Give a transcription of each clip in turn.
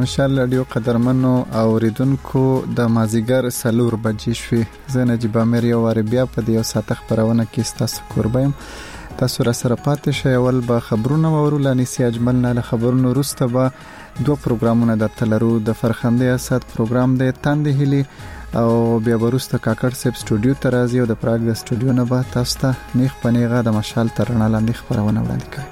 مشال رادیو قدرمنو اوریدونکو د مازیګر 4 بجې شوې. زه نجیب امیر یو وار بیا په دې ساعت خبرونه کې تاسو قربایم. تاسو را سره پاتې شئ. اول به خبرونه ورولانی سي اجمل نه خبرونه وروسته به دوه پروګرامونه درته لرو. د فرخنده اسد پروګرام د تاندې هلي او بیا وروسته کاکړ سیب سټوډیو ته راځي او د پراګ د سټوډیو نه به تاسو ته نیخ پنیغه د مشال ترڼه لاندې خبرونه وړاندې کوي.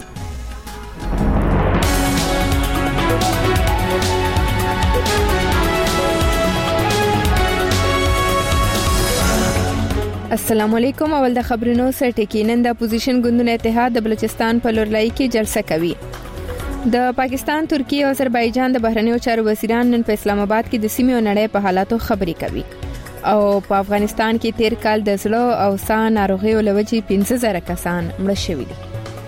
السلام علیکم. اول د خبرونو سره ټکی. نن د اپوزیشن ګوندونو اتحاد د بلوچستان په لورلای کې جلسه کوي. د پاکستان، ترکیه او آذربایجان د بهرنیو چارو وزیران نن په اسلام آباد کې د سیمې او نړۍ په حالاتو خبرې کوي. او په افغانستان کې تیر کال د زړه او ساه ناروغیو لوجې 15000 کسان مړه شوي دي.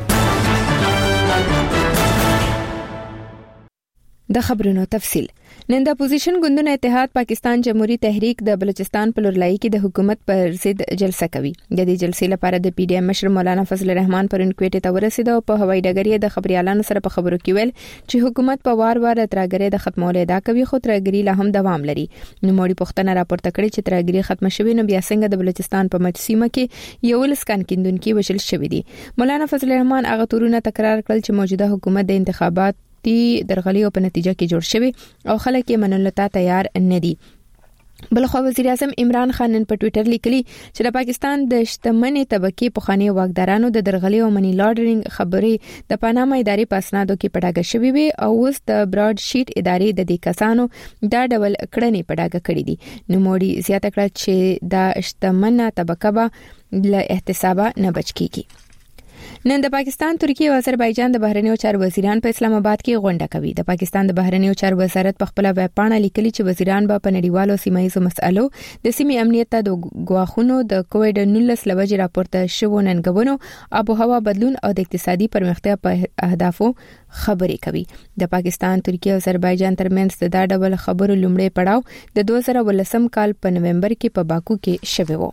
د خبرونو تفصیل. نن د اپوزیشن ګوندونو اتحاد پاکستان جمهوریت تحریک د بلوچستان په لورلای کې د حکومت پر ضد جلسه کوي. د دې جلسې لپاره د پی ډی ایم مشر مولانا فضل الرحمن پرون کوټې ته ورسید او په هوایي ډګر د خبريالانو سره په خبرو کې ویل چې حکومت په وار ترګری د ختمولو ادعا کوي، خو ترګری لا هم دوام لري. نو موړي پښتنه راپورته کړي چې ترګری ختم شوی نو بیا څنګه د بلوچستان په مجسمه کې یو لسکان کیندونکو وشل شوی دي. مولانا فضل الرحمن هغه تورونه تکرار کړل چې موجوده حکومت د انتخابات درغلیو په نتیجه کې جوړ شوی او خلک یې منلو ته تیار نه دي. بلخو وزیر اعظم عمران خان نن په ټوئیټر لیکلی چې د پاکستان د شتمنې طبقې پخوانی واکدارانو د درغلیو او منی لانډرینګ خبرې د پاناما ادارې په اسنادو کې پټاګه شوې وي او اوس د براډ شیټ ادارې د دې کسانو دا ډول کړنې پټاګه کړې دي. نو موړي زیاته کړه چې د شتمنه طبقه به له احتسابه نه بچ کیږي. نن د پاکستان، ترکیه او آذربایجان د بهرنیو چارو وزیران په اسلام آباد کې غونډه کوي. د پاکستان د بهرنیو چارو وزارت په خپل ویب پاڼه لیکلي چې وزیران به په نړیوالو سیمایي مسایلو د سیمې امنیت ته د غواخونو د کووډ-19 لوجې راپورته شوو ننګونو، آب او هوا بدلون او د اقتصادي پرمختیا په اهدافو خبرې کوي. د پاکستان، ترکیه او آذربایجان ترمنځ د دا ډول خبرو لومړی پړاو د 2018 کال په نومبر کې په باکو کې شوی و.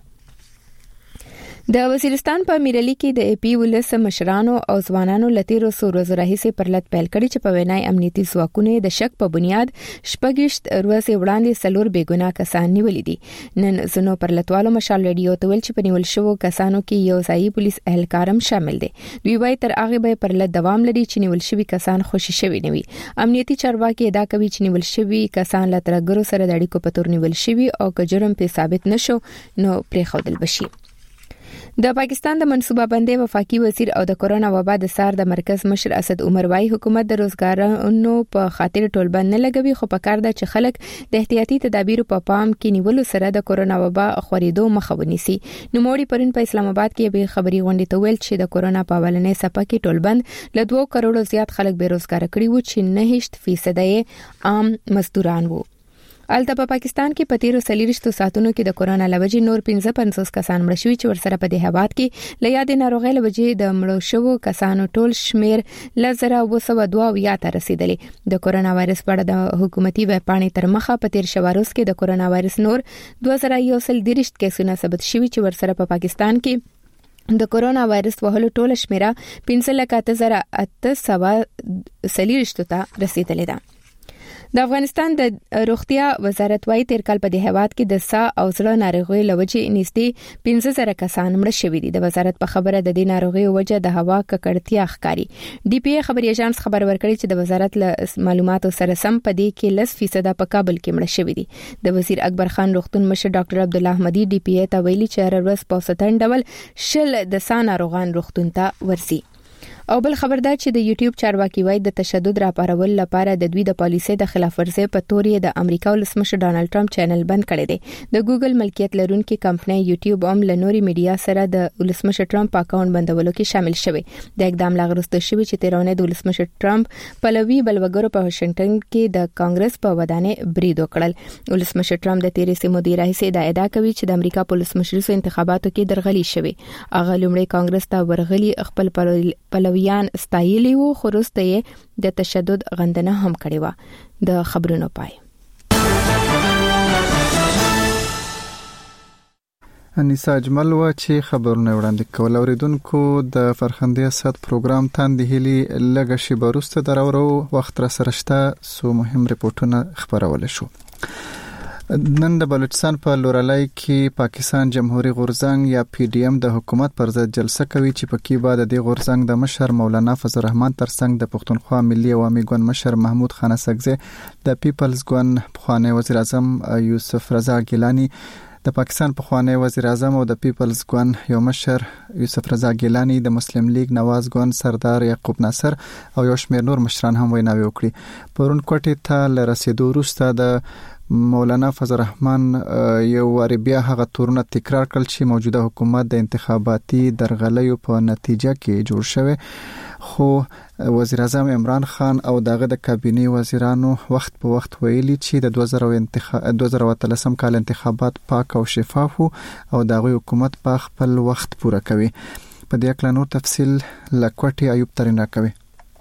د وزیرستان په میرلی کې د اپی ولس مشرانو او ځوانانو لتیرو سورزو راهیسه پرلط پیل کړي چې په وینای امنیتي ځواکونه د شک په بنیاد شپږشت ورځې وړاندې سلور بیګناه کسان نیولې دي. نن زنو پرلطوالو مشال رادیو ته ویل چې په نیول شوو کسانو کې یو ځایي پولیس اهلکارم شامل دي. دوی وايي تر هغه به پرلط دوام لري چې نیول شوی کسان خوشي شوي نه وي. امنیتي چارواکي ادعا کوي چې نیول شوی کسان له ترګرو سره د اړیکو په تور نیول شوی او که جرم په ثابت نشو نو پرې خودل بشي. د پاکستان د منصوبه بندي وفاقي وزیر او د کورونا وبا د سار د مرکز مشر اسد عمر وايي حکومت د روزګارونو په خاطر ټولبند نه لګوي، خو په کار ده چې خلک د احتیاطي تدابیرو په پام کې نیولو سره د کورونا وبا خورېدو مخه ونیسي. نو موړي پرون په اسلام آباد کې به خبري غونډه ته ویل چې د کورونا په اولنې څپه کې ټولبند له 2 کروڑو زیات خلک بیروزګار کړي وو چې 9% عام مزدوران وو. الته په پاکستان کې په تیرو 40 ساعتونو کې د کورونا لوجې نور 55 کسان مړ شوي چې ورسره په دهابات کې له یادې ناروغۍ لوجې د مړو شوو کسانو ټول شمیر 1202 ته رسیدلی. د کورونا وایرس په اړه د حکومتي ویب پاڼې تر مخه په تیر شواروس کې د کورونا وایرس نور 2130 کیسونه ثبت شوي چې ورسره په پاکستان کې د کورونا وایرس وهلو ټول شمیره 15,840 ته رسیدلې ده. د افغانستان د روغتیا وزارت وايي تیر کال په دهابات کې د ساه او زړه ناروغیو لوجې نږدې 15000 کسان مړه شوي دي. د وزارت په خبره د دې ناروغیو وجه د هوا ککړتیا ښکاري. ډي پی ای خبري ایجنس خبر ورکړي چې د وزارت له معلوماتو سره سم په دې کې 10% په کابل کې مړه شوي دي. د وزیر اکبر خان روغتون مشر ډاکټر عبد الله احمدي ډي پی ای ته ویلي چې هر ورځ په ستن ډول شل د ساه ناروغان روغتون ته ورسي. او بل خبردار چې د یوټیوب چارواکي وایي د تشدد راپارول لپاره د دوی د پالیسۍ د خلاف ورزۍ په تور یې د امریکا ولسمشر ډانلډ ټرمپ چینل بند کړی دی. د ګوګل ملکیت لرونکي کمپنۍ یوټیوب هم له نوري میډیا سره د ولسمشر ټرمپ اکاونټ بندولو کې شامل شوی. د اقدام لاغرسته شوی چې تیرونه د ولسمشر ټرمپ پلوي بلوګرو په واشنگټن کې د کانګرس په ودانې برید وکړل. ولسمشر ټرمپ د تیرې سمودي راهیسې د ادعا کوي چې د امریکا په ولسمشریزو انتخاباتو کې درغلي شوی. هغه لومړی کانګرس ته ورغلي خپل پلویان ستایلی وو، خو وروسته یې د تشدد غندنه هم کړې وه. د خبرونو پای. انیسا اجمل و چې خبرونه وړاندې کول. اوریدونکو د فرخندې اسد پروګرام تاندې هلي لږه شی بروسته درورو وخت را سره شته سو مهم ریپورتونه خبرول شو. نن د بلوچستان په لورلای کې پاکستان جمهوریت غورځنګ یا پی ډی ایم د حکومت پر ضد جلسه کوي چې پکې بعد د غورځنګ د مشر مولانا فضل الرحمن ترڅنګ د پښتونخوا ملي عوامي ګوند مشر محمود خان اسکزی د پیپلز ګوند پخوانی وزیر اعظم یوسف رضا ګیلانی د پاکستان پخوانی وزیر اعظم او د پیپلز ګوند یو مشر یوسف رضا ګیلانی د مسلم لیگ نواز ګوند سردار یعقوب ناصر او یو شمېر نور مشران هم ویناوي وکړي. پرون کوټې ته لرسیدو وروسته د مولانا فضل الرحمن یو واری بیا هغه تورونه تکرار کړل چې موجوده حکومت د انتخاباتي درغلیو په نتیجه کې جوړ شوی، خو وزیر اعظم عمران خان او دغه د کابینه وزیرانو وخت په وخت ویلي چې د 2013 کال انتخابات پاک او شفاف او دغه حکومت په خپل وخت پوره کوي. په دې اړه نور تفصیل لکوټي ایوب ترين راکوي.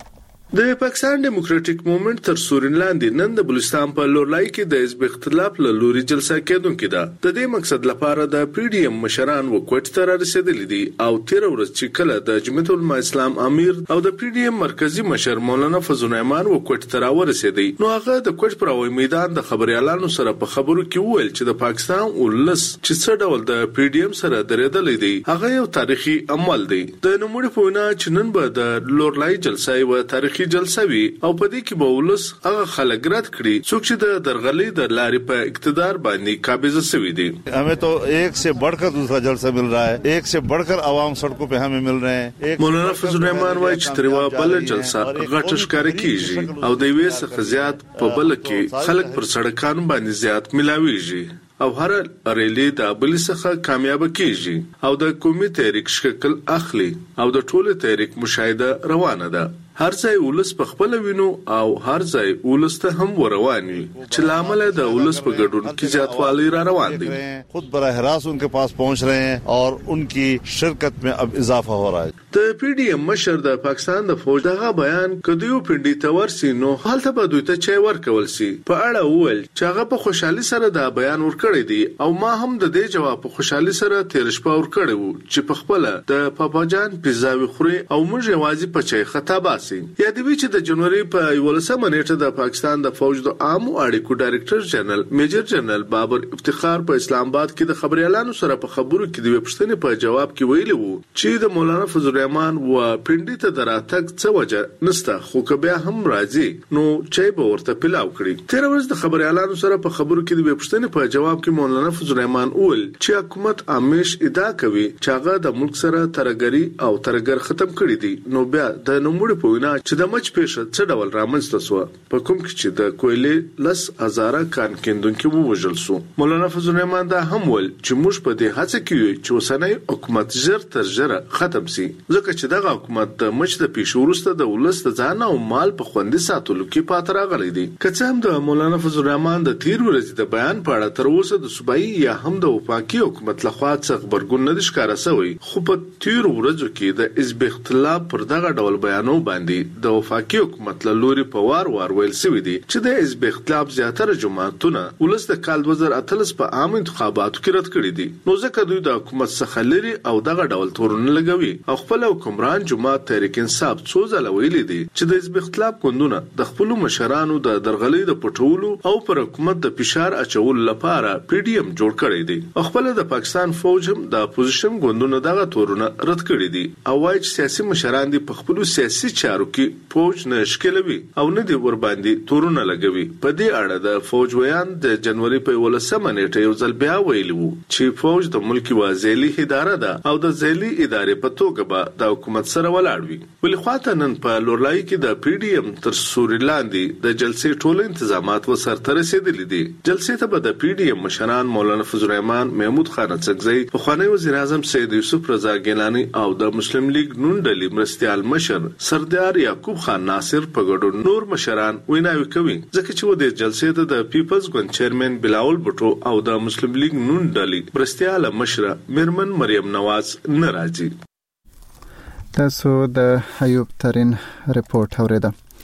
د پاکستان ډیموکراټک موومېنټ تر سورین لاندې نن د بلوچستان په لورلای کې د حزب اختلاف له لوري جلسه کېدونکې ده. د دې مقصد لپاره د پی ډی ایم مشران وکوټ ته رسیدلي دي او 13 ورځې چې کله د جمعیت العلماء اسلام امیر او د پی ډی ایم مرکزی مشر مولانا فضل الرحمن وکوټ ته راورسېدي، نو هغه د کوټ پر وای میدان د خبريالانو سره په خبرو کې وویل چې د پاکستان ولس چې څه ډول د پی ډی ایم سره درېدلې دي هغه یو تاریخي عمل دی. د نوموړي په وینا چې نن به د لورلای جلسه یو تاریخي جلسه وی او په دې کې به ولس هغه خلک رد کړي څوک چې د درغلي د لارې په اقتدار باندې قابض شوی دي. हमें तो एक से बढ़कर दूसरा जलसा मिल रहा है, एक से बढ़कर आवाम सड़कों पे हमें मिल रहे हैं. مولانا فضل الرحمن وايي چې تروا بل جلسه غټ ښکار کیږي او د وې څخه زیات په بل کې خلک پر سړکانو باندې زیات ملاويږي او هر ریلی د بل څخه کامیاب کیږي او د قومي تحریک شکل اخلي او د ټوله تحریک مشاهده روانه ده. هر ځای ولس په خپل وینو او هر ځای ولس ته هم ورواني چې لامل د ولس په ګډون کې زیاتوالی را روان دي. خود براه راست उनके पास पहुंच रहे हैं और उनकी शिरकत में अब इजाफा हो रहा है. د پی ډی ایم مشر د پاکستان د فوج دغه بیان کدیو پنډي تورسي نو حالت به دوی ته چای ورکول سي په اړه وویل چې هغه په خوشحالي سره د بیان ورکړی دی او ما هم د دې جواب په خوشحالي سره تیر شپه ورکړی وو چې په خپل د پاپاجان پیزاوي خوري او موږ یوازې په چای خطا باسي. یادوي چې د جنوري په 11 نیټه د پاکستان د فوج د عامو اړیکو ډایرکټر جنرال میجر جنرال بابر افتخار په اسلام آباد کې د خبريالانو سره په خبرو کې د پښتنې په جواب کې ویلي وو چې د مولانا فضل الرحمن و پنډي ته دراتک څه وجه نسته، خو کبه هم راځي نو چې به ورته پلاو کړی. 13 ورځې د خبريالانو سره په خبرو کې د پښتنې په جواب کې مولانا فضل الرحمن وویل چې حکومت امیش ادعا کوي چې هغه د ملک سره ترګری او ترګر ختم کړی دي. نو بیا د نوموړي په وینا چې د مچ پیښه څه ډول رامنځته شو په کوم کې چې د کویلې 10,000 کان کیندونکو ووژل شو. مولانا فضل الرحمن دا هم ول چې موږ په دې هڅه کې یو چې وسنۍ حکومت زر تر زر ختم شي ځکه چې دغه حکومت د مچ د پیښو وروسته د ولس د ځان او مال په خوندې ساتلو کې پاتره غلې دي. که هم د مولانا فضل الرحمن د تیر ورځې د بیان په اړه تر اوسه د صوبایي یا هم د وفاقي حکومت لخوا څخه خبرګون نه ښکارا شوی، خو په تیر ورځو کې د حزب اختلاف پر دغه ډول بیانو باندې د وفاقي حکومت له لوري په وار ویل شوی دی چې د حزب اختلاف زیاتره جماعتونه ولس د کال 2013 په عام انتخاباتو کې رد کړی دي. نو ځکه دوی د حکومت څخه لري او دغه ډول تورونه لګوي او خپل حکمران جماعت تحریک انصاف څو ځله ویلي دي چې د حزب اختلاف ګوندونه د خپل مشرانو د درغلي د پټولو او پر حکومت د فشار اچولو لپاره پی ډی ایم جوړ کړی دی. خپل د پاکستان فوج هم د اپوزیشن ګوندونو دغه تورونه رد کړی دي او وايي چې سیاسي مشران دي په خپل سیاسي چارو کې فوج نه شکلوي او نه دی ور باندې تورونه لګوي. په دې اړه د فوج ویان د جنوري په 11 نیټه یو ځل بیا ویلی وو چې فوج د ملکی وازیلی اداره ده او د ځېلي ادارې په توګه به د حکومت سره ولاړ وي. ولې خواته نن په لورلای کې د پی ډی ایم تر سوري لاندې د جلسې ټول تنظیمات وسرته رسیدلي دي. جلسې ته به د پی ډی ایم مشران مولانا فضل الرحمن، محمود خان اسکزی، پخوانی وزیر اعظم سید یوسف رضا ګیلانی او د مسلم لیگ نون ډلې مرستيال مشر سردار یعقوب خان ناصر په ګډون نور مشران ویناوي کوي ځکه چې و دې جلسې ته د پیپلز ګوند چیرمن بلاول بټو او د مسلم لیگ نون ډلې مرستيال مشر میرمن مریم نواز ناراضي. تاسو د ایوب ترين ریپورت اوریدل.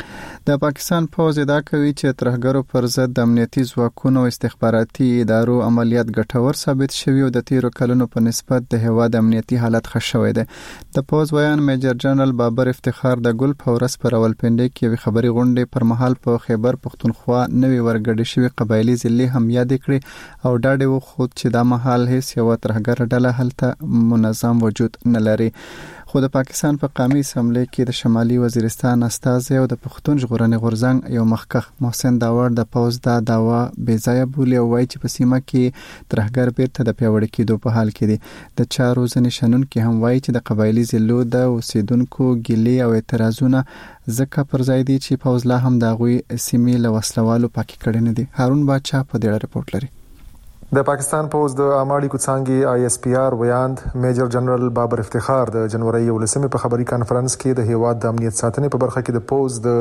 د پاکستان پوز ادعا کوي چې ترهګرو پر ضد د امنیتي ځواکونو او استخباراتي ادارو عملیات ګټور ثابت شوي او د تیرو کلونو په نسبت د هیواد امنیتي حالت ښه شوی دی. د پوز بیان میجر جنرال بابر افتخار د ګل په ورځ په راولپنډي کې یوې خبري غونډې پر مهال په خیبر پختونخوا نوي ورګډې شوي قبایلی ضلعې هم یاد کړې او ډاډ وخوت چې دا مهال هیڅ یو ترهګر ډله هلته منظم وجود نه لري. خو د پاکستان په قومي اسمبلی کې د شمالي وزیرستان استازی او د پښتون ژغورنې غورځنګ یو مخکخ محسن داور د پوز دا داوا بې ځایه بولي او وایي چې په سیمه کې ترهګر بیرته د پیاوړي کېدو په حال کې دي. د چارو ځینې شنونکي هم وایي چې د قبایلی ضلعو د اوسیدونکو ګیلې او اعتراضونه ځکه پر ځای دي چې پوز لا هم د هغوی سیمې له وسلوالو پاکي کړي نه دي. هارون باچا په دې اړه رپورټ لري. د پاکستان پوز د اماړي کوڅانګي ISPR ویاند میجر جنرال بابر افتخار د جنوري 11 په خبري کانفرنس کې د هیواد د امنیت ساتنې په برخه کې د پوز د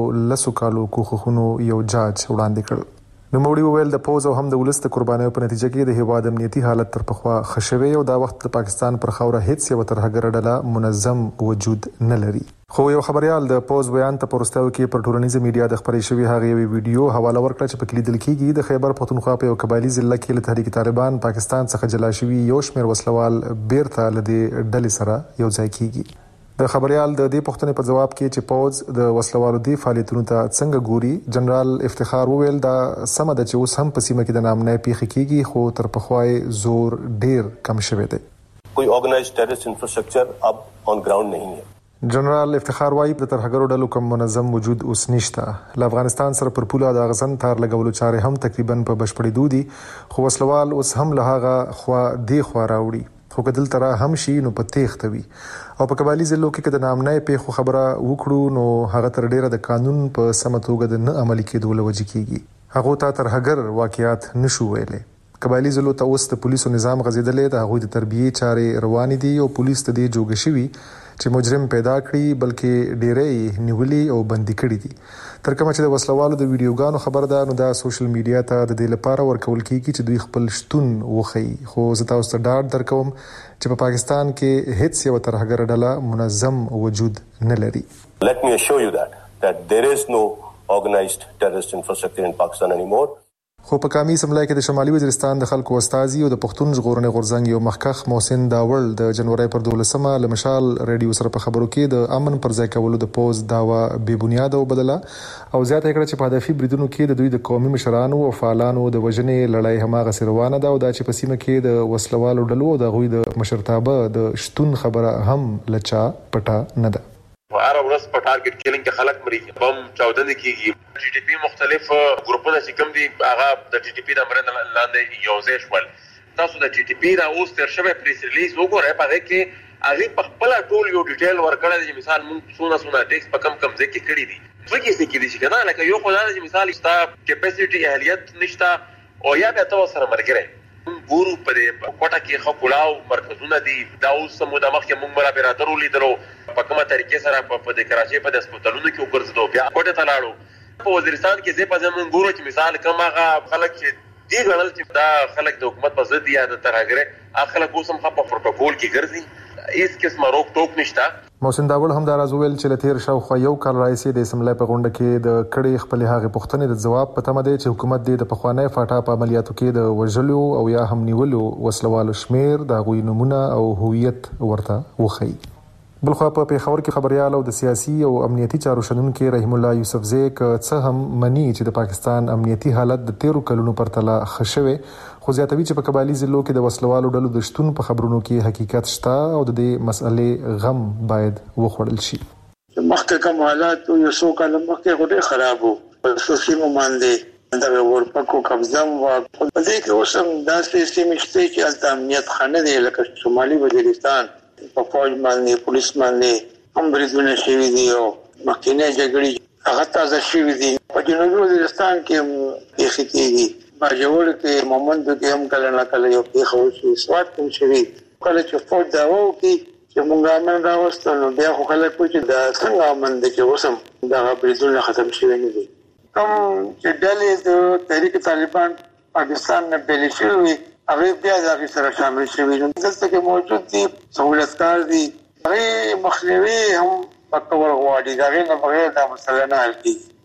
13 کالو کوخونو یو جاج وړاندې کړ. نو موري ویل د پوز او هم د ولست قربانیو په نتیجه کې د هیواد امنیتي حالت تر پخوا خښوي او دا وخت د پاکستان پر خوره هیڅ یو ترهګر ډله منظم وجود نه لري. خو یو خبريال د پوز بیان ته پرستاو کې پر ټولنیزه میډیا د خبري شوی هغه یو ویډیو حواله ورکړه چې په کې لیدل کېږي د خیبر پختونخوا په یو قبایلی ضلع کې له تحریک طالبان پاکستان څخه جلا شوی یو شمېر وسلوال بیرته لدی ډلې سره یو ځای کېږي. د خبريال د دې پوښتنې په جواب کې چې پوز د وسلوالو دی فعالیتونو ته څنګه ګوري، جنرال افتخار وویل دا سم ده چې اوس هم په سیمه کې د نامنۍ پیښې کېږي خو تر پخوای زور ډیر کم شوی دی. کوئی آرگنائزڈ ٹیررسٹ انفراسٹرکچر اب آن گراؤنڈ نہیں ہے. جنرال افتخار وايي د ترهګرو ډلو کوم منظم وجود اوس نشته. له افغانستان سره پر پوله د غزن تار لګولو چارې هم تقریبا په بشپړې دودي خو وسلوال اوس هم له هغه خوا دی خوا راوړي خو کدل تر هم شي نو په تېښته وي او په قبایلی ضلعو کې د نامنۍ پیښو خبره وکړو نو هغه تر ډیره د قانون په سمه توګه د نه عملي کېدو لوجه کېږي. هغه ته ترهګر واقعیات نشو ویلې. قبایلی ضلعو ته اوس د پولیسو نظام غزیدلې د هغوی د تربیې چارې روانې دي او پولیس ته دې جوګ شوي چې مجرم پیدا کړي بلکې ډېرې نیولي او بندي کړي دي. تر کومه چې د وسلوالو د ویډیوګانو خبر ده نو دا سوشل میډیا ته د دې لپاره ورکول کیږي چې دوی خپل شتون وخی. خو زه تاسو ته ډاډ درکوم چې په پاکستان کې هیڅ یو ترهګر ډله منظم وجود نه لري. Let me assure you that there is no organized terrorist infrastructure in Pakistan anymore. خو په قومي اسمبلی کې د شمالي وزیرستان د خلکو استازي او د پښتون ژغورنې غورځنګ یو مخکخ محسن داول د جنوري پر 12 له مشال ریډیو سره په خبرو کې د امن پر ځای کولو د پوز داوا بې بنیاد او بدله او زیاته کړه چې په هدفي بریدونو کې د دوی د قومي مشرانو او فعالانو د وژنې لړۍ هماغه روانه ده او دا چې په سیمه کې د وسلوالو ډلو د غوي د مشرتابه د شتون خبره هم لچا پټه نه ده. هر ورځ په ټارګټ کیلینګ کې خلک مري، بم چاودنې کیږي. ټي ټي پی مختلف ګروپونه چې کوم دي هغه د ټي ټي پی د امر لاندې یو ځای شول. تاسو د ټي ټي پی دا اوس تر شبه پریس ریلیز وګورئ، په هغه کې هغه په خپل ټول یو ډیټیل ورکړل چې مثال مونږ څونه ټیکس په کم ځای کې کړی دي. څه کې څه کې دي چې کنه لکه یو خدای چې مثال ستا کیپاسټي اهلیت نشته او یا به تاسو سره مرګره ګورو په کوټه کې خو کلاو مرکزونه دي. دا اوس موږ د مخکې موږ مرا برادرو لیدلو په کومه طریقې سره په د کراچۍ په د هسپتالونو کې وګرځیدو بیا کوټه ته لاړو. په وزیرستان کې زه په زمون ګورو چې مثال کومه خلک چې دی غنل چې دا خلک د حکومت په ضد یا د ترهګر اخلک اوس هم په پروتوکول کې ګرځي، هیڅ قسمه روک ټوک نشته. محسن داول هم دا راز ویل چې لتیر شاوخوا یو کال راځي د اسمبلی په غونډه کې د کړي خپل هغه پوښتنې د جواب په تمه دی چې حکومت د پخوانی فاټا په عملیاتو کې د وژلو او یا هم نیولو وسلوالو شمیر د غوي نمونه او هویت ورته وخی. بلخوا په پیښور کې خبريال او د سیاسي او امنیتي چارو شنونکو رحیم الله یوسفزی ک څه هم منی چې د پاکستان امنیتي حالت د 13 کلونو پر تله خښوي خو زیاتوي چې په قبایلی ضلعو کې د وسلوالو ډلو د شتون په خبرونو کې حقیقت شته او د دې مسئلې غم باید وخوړل شي. مخکې کوم حالات یو څو کال مخکې غوډه خراب وو په سیمو باندې دا ورپکو قبضه وا په دې کې اوس هم داسې سیمې شته چې د امنیت خانه دی لکه شمالي وزیرستان په فوج باندې پولیس باندې هم بریدونه شوي دي او مخکینه جګړې هغه تازه شوي دي. په جنوبي وزیرستان کې پیښې کېږي، باجوړ کې مومند کې هم کله نه کله یو پیښه وشي، سوات کې شوي. کله چې فوج دا وکړي چې موږ امن راوستل نو بیا خو خلک کوي چې دا څنګه امن دی چې اوس هم دا بریدونه ختم شوي نه دي. کوم چې ډلې د تحریک طالبان پاکستان نه بیل شوي هغه بیا د سره شامل شوي دي، دلته کې موجود دي، سہولتکار دي. هغه مخنیوي هم پکور غواړي، دا نه بغیر دا مسله نه حل کیږي.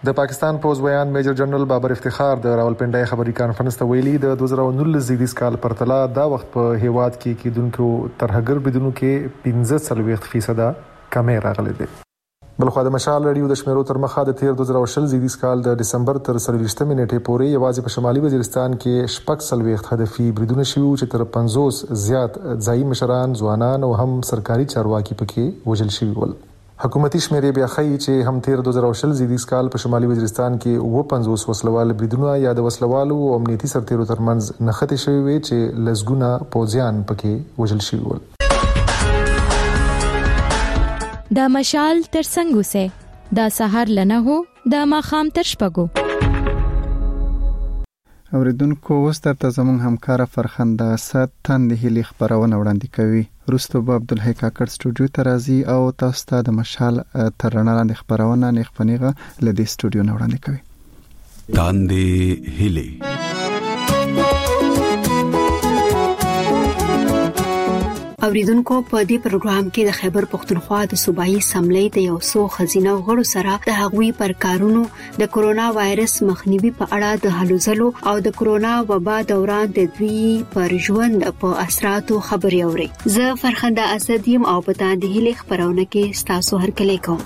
د پاکستان پوز ویان میجر جنرال بابر افتخار د راولپنډي خبري کانفرنس ته ویلي د 2019 زیږدیز کال پرتله دا وخت په هیواد کې کیدونکو ترهګر بدونو کې 15% کمې راغلي دي. بلخو د مشال رادیو د شمیرو تر مخه د 2020 زیږدیز کال د دسمبر تر 23 نیټې پورې یوازې په شمالي وزیرستان کې 40 هدفي بریدونه شوي چې تر 50 زیات ځایي مشران، ځوانان او هم سرکاري چارواکي پکې وژل شوي ول. حکومتي شمیرې بیا ښیي چې هم 2020 زیږدیز کال په شمالي وزیرستان کې 50 وسلوال بریدونه یا د وسلوالو او امنیتي سرتیرو ترمنځ نښتې شوي وي چې لزګونه پوځیان پکې وژل شوي ول. دا مشال تر څنګه وسه دا سحر لنه هو دا ماخام تر شپګو. اوریدونکو اوس درته زموږ همکار فرخنده اسد تند هلي خبرونه وړاندې کوي. وروسته به عبدالحی کاکړ سټوډیو ته راځي او تاسو ته د مشال تر رڼا لاندې خبرونه نېغپنیغه لدې سټوډیو نه وړاندې کوي. تند هلي اوریدونکو په دې پروګرام کې د خیبر پختونخوا د صوبایي اسمبلی د یو څو خزینه غړو سره د هغوی پر کارونو د کورونا وایرس مخنیوي په اړه د هلو ځلو او د کورونا وبا دوران د دوی پر ژوند په اثراتو خبري اوري. زه فرخنده اسد یم او په تاندې هلي خبرونه کې ستاسو هرکلی کوم.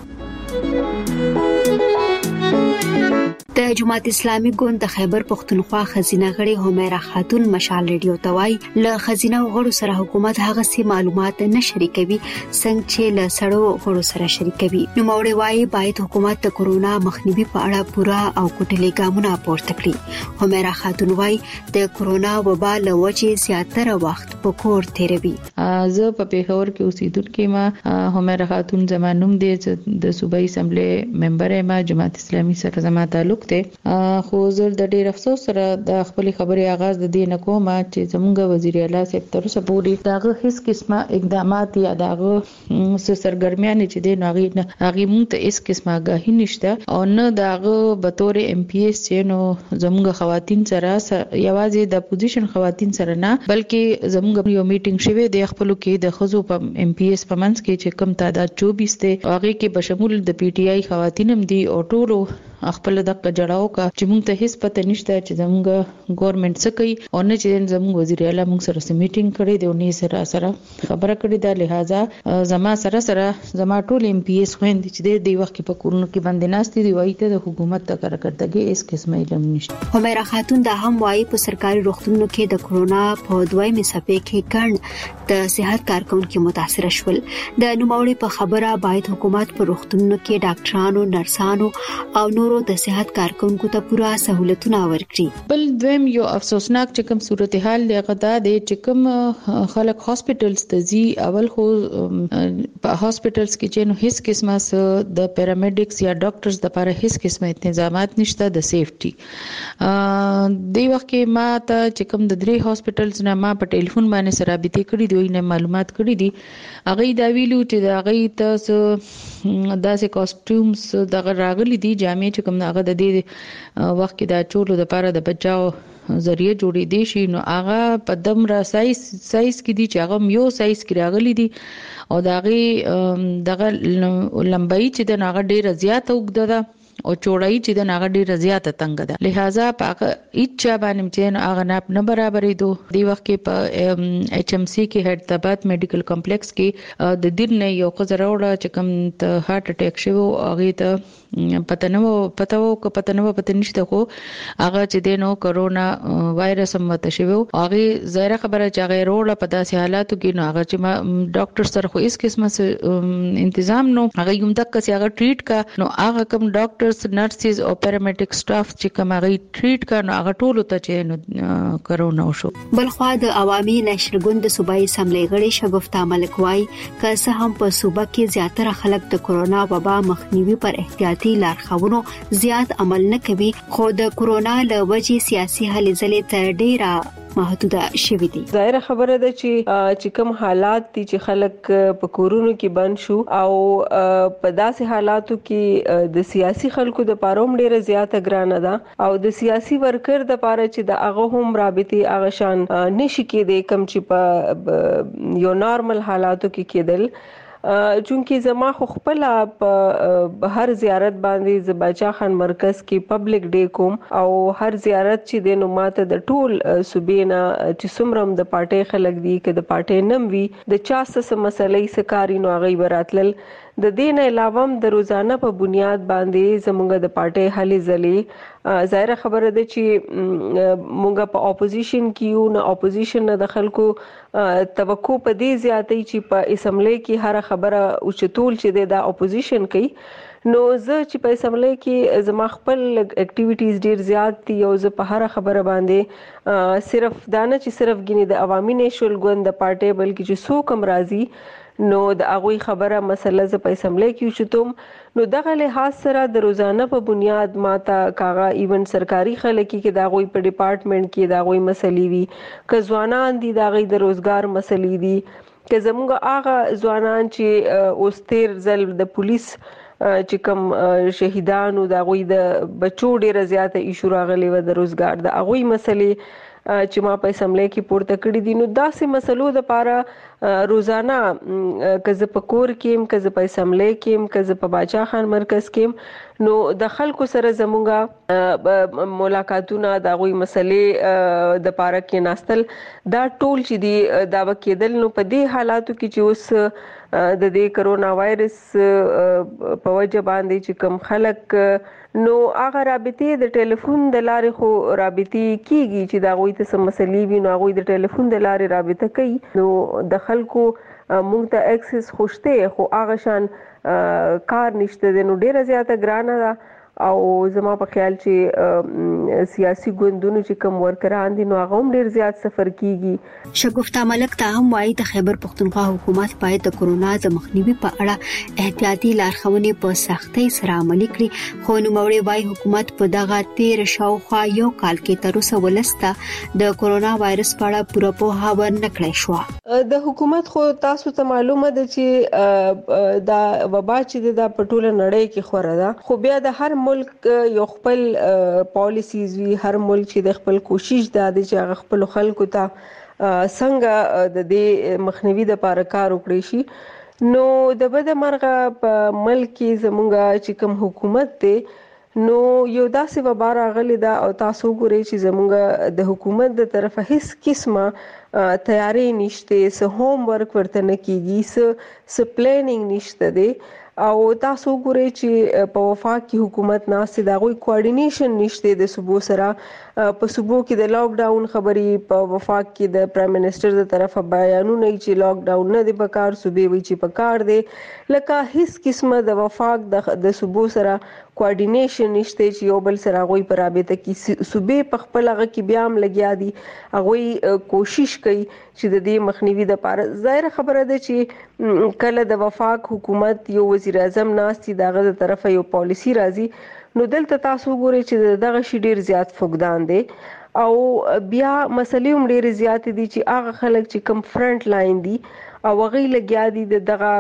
د جماعت اسلامي ګوند د خیبر پختونخوا خزینه غړي همیرا خاتون مشال ریډیو توای له خزینه غړو سره حکومت هغه سي معلومات نه شریکوي څنګه چې له سړو غړو سره شریکوي. نو موري وايي باید حکومت د کورونا مخنیوي په اړه پورا او کوټلې ګامونه پورته کړي. همیرا خاتون وايي د کورونا وبا له وجې زیاتره وخت په کور تیروي. زه په پیښور کې اوسیدونکې ما همیرا خاتون زمانوم دي د صوبایي اسمبلی ممبر ما جماعت اسلامي سره زما تعلق خو زه د ډیر افسوس سره د خپل خبري آغاز د دې نه کوم چې زموږ وزیر اعلی صاحب تر اوسه پورې داغه هیڅ قسمه اقدامات یا داغه سرګرمیان چې د ناغي مونږ ته هیڅ قسمه آگاهی نشته او نه داغه به تور ام پی ایس چې نو زموږ خواتین سره یوازې د اپوزیشن خواتین سره نه بلکې زموږ یو میټینګ شوه د خپل کې د خزو په ام پی ایس په منځ کې چې کم تعداد 24 ته هغه کې بشمول د پی ټی آی خواتینم دي او ټولو خپل د جړاو کا چې موږ ته هیڅ پته نشته چې زموږ ګورنمنت څه کوي او نه چې زموږ وزیر اعلی موږ سره میټینګ کړی دی او نه سره خبره کړې ده. لہذا زما سره زما ټول ام پی ایس خويند چې د دې وخت په کورونو کې باندې ناشتي دی وایي ته د حکومت د کارکړتګي هیڅ قسمه علم نشته. همیرا خاتون دا هم وایي په سرکاري روغتونونو کې د کورونا په دویمه څپې کې ګڼ د صحت کارکونکو متاثر شول. د نوموړي په خبره باید حکومت په روغتونونو کې ډاکټرانو، نرسانو او نورو د صحت کارکونکو ته پوره سہولتونه ورکړي. بل دویم یو افسوسناک چې کوم صورتحال دی غدا دی چې کوم خلک هاسپټلز ته ځي اول خو په هاسپټلز کې چې نو هیڅ قسمه د پیرامیډکس یا ډاکټرز د لپاره هیڅ قسمه تنظیمات نشته د سیفټي. دی وخت کې ما ته چې کوم د درې هاسپټلز نه ما په ټلیفون باندې سره رابطه کړې دی نه معلومات کړې دي هغه دا ویلو چې دا هغه تاسو داسې کاستیومز دغه راغلي دي جامې چې کوم هغه د دې وخت کې دا چولو د لپاره د بچاو ذریعہ جوړې دي شي نو هغه په دمره سایز کې دي چې هغه یو سایز کې راغلي دي او دغه لمبای چې د هغه ډیره زیاته وګده ده او چوړای چې د ناغ ډیره زیاته تنگ ده. لہذا پاک اچا باندې چې هغه نه برابرې دو دی وخت کې په ایچ ام سی کې هیدرآباد میډیکل کمپلیکس کې د دیر نه یو خزروړه چې کوم ته هارت اٹیک شوی هغه ته پته نشته خو هغه چې دینو کورونا وایرس هم مت شوی هغه ظاهره خبره چې هغه وروړه په داسې حالاتو کې نو هغه چې ډاکټر سره خو هیڅ قسمه تنظیم نو هغه یم دک چې هغه ټریټ کا نو هغه کوم ډاکټرز نرسز او پیرامیډیک سټاف چې کوم هغه ټریټ کا نو هغه ټول ته چې کورونا وشو. بلخوا د عوامي نشر ګوند صوبایي اسمبلی غړي شګفتا ملک وايي که څه هم په صوبه کې زیاتره خلک د کورونا وبا مخنیوي پر احتیاطي لارښوونو زیات عمل نه کوي خو د کورونا له وجې سیاسي هلې ځلې تر ډیره محدوده شوي دي. ظاهر خبره ده چې کوم حالات دي چې خلک په کورونو کې بند شو او په داسې حالاتو کې د سیاسي خلکو د پاروم ډیره زیاته ګرانه ده او د سیاسي ورکر د پاره چې د هغه هم رابطي هغه شان نشي کېدی کوم چې په یو نارمل حالاتو کې کېدل چونکی زما خو خپل په هر زیارت باندې زباچا خان مرکز کې پبلک ډے کوم او هر زیارت چې د نو ماته د ټول صوبینا چې سمرم د پارټي خلک دي کې د پارټي نم وی د چا څه مسلې سکاري نو غي براتل د دین علاوه د روزانه په بنیاد باندې زموږ د پارټي حالي زلي ظاهر خبره ده چې موږ په اپوزیشن کې یو نه اپوزیشن د خلکو توقع په دې زیاتې چې په اسمبلی کې هر خبره او چتول چې د اپوزیشن کوي نو زه چې په اسمبلی کې زما خپل اکټیویټیز ډیر زیات دي او زه په هر خبره باندې صرف دانه چې صرف غني د عوامي نېشنل ګوند د پارټي بلکې چې سو کم راضي نو د اغوی خبره مسله ز په اسمبلی کې چتوم نو دغه لحاظ سره د روزانه په بنیاد ماته کاغه ایون سرکاري خلک کې د اغوی په ډپارټمنټ کې د اغوی مسلې وي که ځوانان دي د اغوی د روزګار مسلې دي که زموږ اغه ځوانان چې اوس تیر ځل د پولیس چې کوم شهیدانو د اغوی د بچو ډیره زیاته ایشو راغلي و د روزګار د اغوی مسلې چې ما په اسمبلی کې پورته کړی دي نو داسې مسلو د پاره روزانه کزه په کور کې کزه په اسمبلی کې کزه په باچا خان مرکز کې نو د خلکو سره زمونږه ملاقاتونه د غوي مسلې د پاره کې ناستل دا ټول چې دی دا وکیدل نو په دې حالاتو کې چې اوس د دې کرونا وایرس په وجه باندې چې کوم خلک نو هغه رابطې د ټلیفون د لارې خو رابطې کیږي چې دا غوي ته مسلې وي نو غوي د ټلیفون د لارې رابطه کوي نو د خلکو مونږ ته اکسس خوشته خو هغه شان کار نشته د نو ډیره زیاته ګرانه ده او زما په خیال چې سیاسي ګوندونو چې کوم ورکران دي نو هغه هم ډیر زیات سفر کیږي شګفتا ملک ته هم وايي د خیبر پختونخوا حکومت باید د کرونا د مخنیوي په اړه احتیاطي لارښوونې په سختۍ سره عملي کړي خو نو موري وايي حکومت په دغه 13 شاوخوا یو کال کې تر اوسه ولسته د کرونا وایرس په اړه پوره پوهه ورنکړې شو د حکومت خو تاسو ته معلومه ده چې دا وبا چې د پټوله نړۍ کې خوره ده خو بیا د هر ملک یو خپل پالیسیز وی هر ملک چې د خپل کوشش د چې خپل خلکو ته څنګه د دې مخنیوي د لپاره کار وکړي شي نو د بده مرغه په ملک کې زمونږ چې کوم حکومت دی نو یو داسې وبا راغلی دا او تاسو ګورئ چې زمونږ د حکومت د طرفه هیڅ قسمه تیاری نشته سه هوم ورک ورته نه کیږي سه پلانینګ نشته دی او تاسو ګورئ چې په وفاق کې حکومت ناسته دا غوي کوارډینیشن نشته د صوبو سره په صوبو کې د لاک ډاون خبري په وفاق کې د پرایم منسٹر د طرفه بیانونه چې لاک ډاون نه دی پکار صوبې وی چې پکار دی لکه هیڅ قسمه د وفاق د صوبو سره کوارډینیشن نشته چې یو بل سره غوي پر رابطه کې صوبې په خپل هغه کې بیا هم لګیا دي هغه کوشش کوي چې د دې مخنیوي د لپاره ظاهر خبره ده چې کله د وفاق حکومت یو وزیر اعظم ناستي دغه د طرفه یو پالیسی راځي نو دلته تاسو ګورئ چې دغه شی ډیر زیات فقدان دي او بیا مسلې هم ډیر زیات دي چې هغه خلک چې کم فرنٹ لاین دي او هغه لګیا دي دغه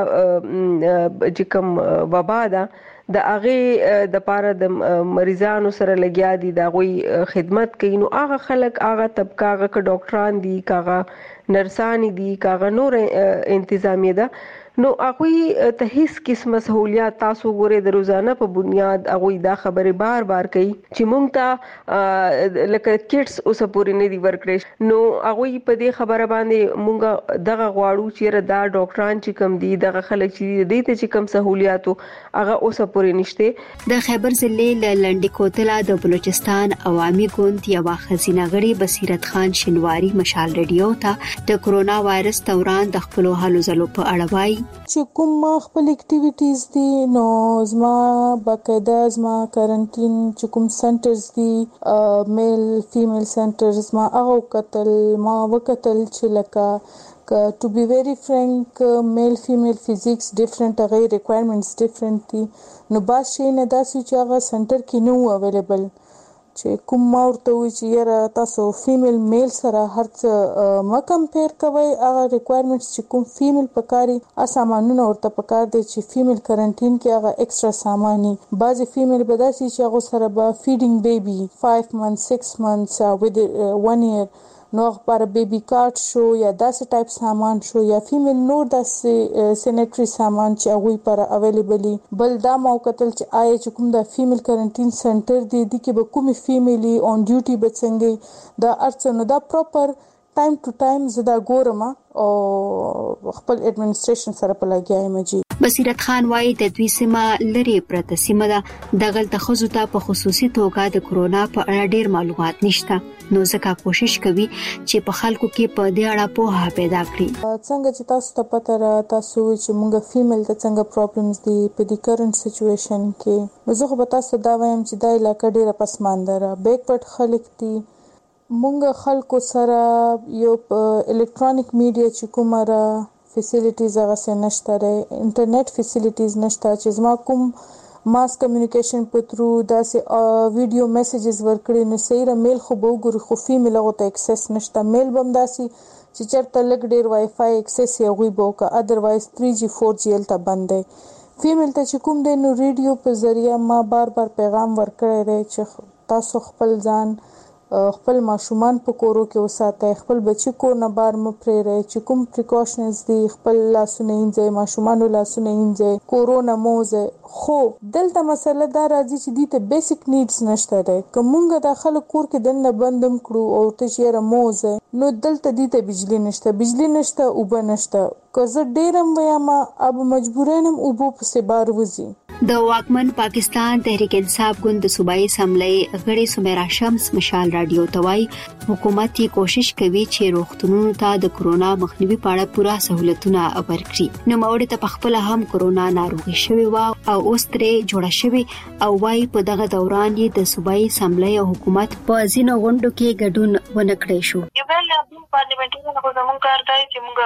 چې کم وبا ده د هغه د پاره د مریضانو سره لګیا دي د غوي خدمت کوي نو هغه خلک هغه طبقه هغه ډاکټران دي کاغه نرسانی دي کاغه نور انتظامیه ده نو هغه ته هیڅ قسمه سہولیات تاسو ګوره د روزانه په بنیاد هغه دا خبره بار بار کوي چې مونږ ته لکه کټس اوسه پوری نه دی ورکړي نو هغه په دې خبره باندې مونږ دغه غواړو چې دا ډاکټران چې کم دي دغه خلک چې دې ته چې کم سہولیاتو هغه اوسه پوری نشته د خیبر ضلع لنډی کوتلا د بلوچستان عوامي ګوند یو خزینه غړي بصیرت خان شنواری مشال ریډیو ته د کرونا وایرس دوران د خپل حالو زلو په اړه وایي چې کوم خپل اکټیویټیز دي نو زما باقاعده زما کارنټین چې کوم سنټرز دي میل فیمیل سنټرز ما هغه وکتل چې لکه to be very frank male female physics different هغه requirements different دي نو باز شي نه داسې چې هغه سنټر کې نو اویلیبل چې کوم ورته وي چې یاره تاسو فیمیل میل سره هرڅ ما کمپیر کوي هغه ریکوایرمنټس چې کوم فیمیل پکاري سامانونه ورته پکار دي چې فیمیل کرنټین کې هغه ایکسترا ساماني بعضي فیمیل بداسي چې هغه سره به فیډینګ بیبي 5 months 6 months with 1 year نو پر بیبي کارت شو یا داسې ټایپ سامان شو یا فیمیل نور داسې سینیټری سامان چې هغه پر اویلیبلی بل دا مو کتل چې آیا چې کوم د فیمیل کوارنټین سنټر دی کې به کومي فیمیلی اون ډیوټي بچنګي دا ارڅنو دا پراپر ټایم ټو ټایم زدا ګورم او خپل اډمنستریشن سره په لګیایم جی. بصیرت خان وايي د دوی سیمه لري پرته سیمه ده دغه تخصص ته په خصوصي توګه د کورونا په اړه ډیر معلومات نشته نو ځکه کوشش کوي چې په خلکو کې په دې اړه پوهه پیدا کړي. څنګه چې تاسو ته پته را تاسو چې موږ فیمیل ته څنګه پرابلمز دي په دې کرنٹ سچويشن کې زه خو به تاسو دا وایم چې دا علاقې ډیره پسمانده را بیکورډ خلک دي موږ خلکو سره یو الکترونیک میډیا چې کومه فیسیلیټیز هغه څه نشته انټرنیټ فیسیلیټیز نشته چې زما کوم ماس کمیونیکیشن په ترو داسې ویډیو میسیجز ورکړي نو سیره میل خو به وګوري خو فیمیل هغه ته اکسس نشته میل بم داسې چې چرته لګ ډیر وای فای اکسس یې غوي بوکا ادروایز 3G 4G ته بند دی فیمیل ته چې کوم دی نو ریډیو په ذریعہ ما بار پیغام ورکړی چې تاسو خپل ځان خپل ماشومان په کورو کې وساتئ خپل بچی کو نه بار مپرېږئ چې کوم پریکاشنز دي خپل لاسونه وینځئ ماشومان لاسونه وینځئ کورونا موزه خو دلته مسله دا راځي چې دې ته بیسیک نیډز نشته ده کومګه داخله کور کې دنه بندم کړو او ته چیرې موزه نو دلته دې ته بجلی نشته او بنشته که زه ډیرم وایم اب مجبورینم او په سبار وزي. د واکمن پاکستان تحریک انصاف ګوند د صوبایي اسمبلی غړي سمیرا شمس مشال رادیو توای حکومت یې کوشش کوي چې روغتونونو ته د کورونا مخنیوي په اړه پوره سہولتونه ورکړي. نو موري ته خپل هم کورونا ناروغي شوی و او اوس ترې جوړه شوی او وايي په دغه دوران یې د صوبایي اسمبلی او حکومت په ځینو غونډو کې ګډون ونکړي شو. یوبل پارلیمنټي نه زموږ کار دی چې موږ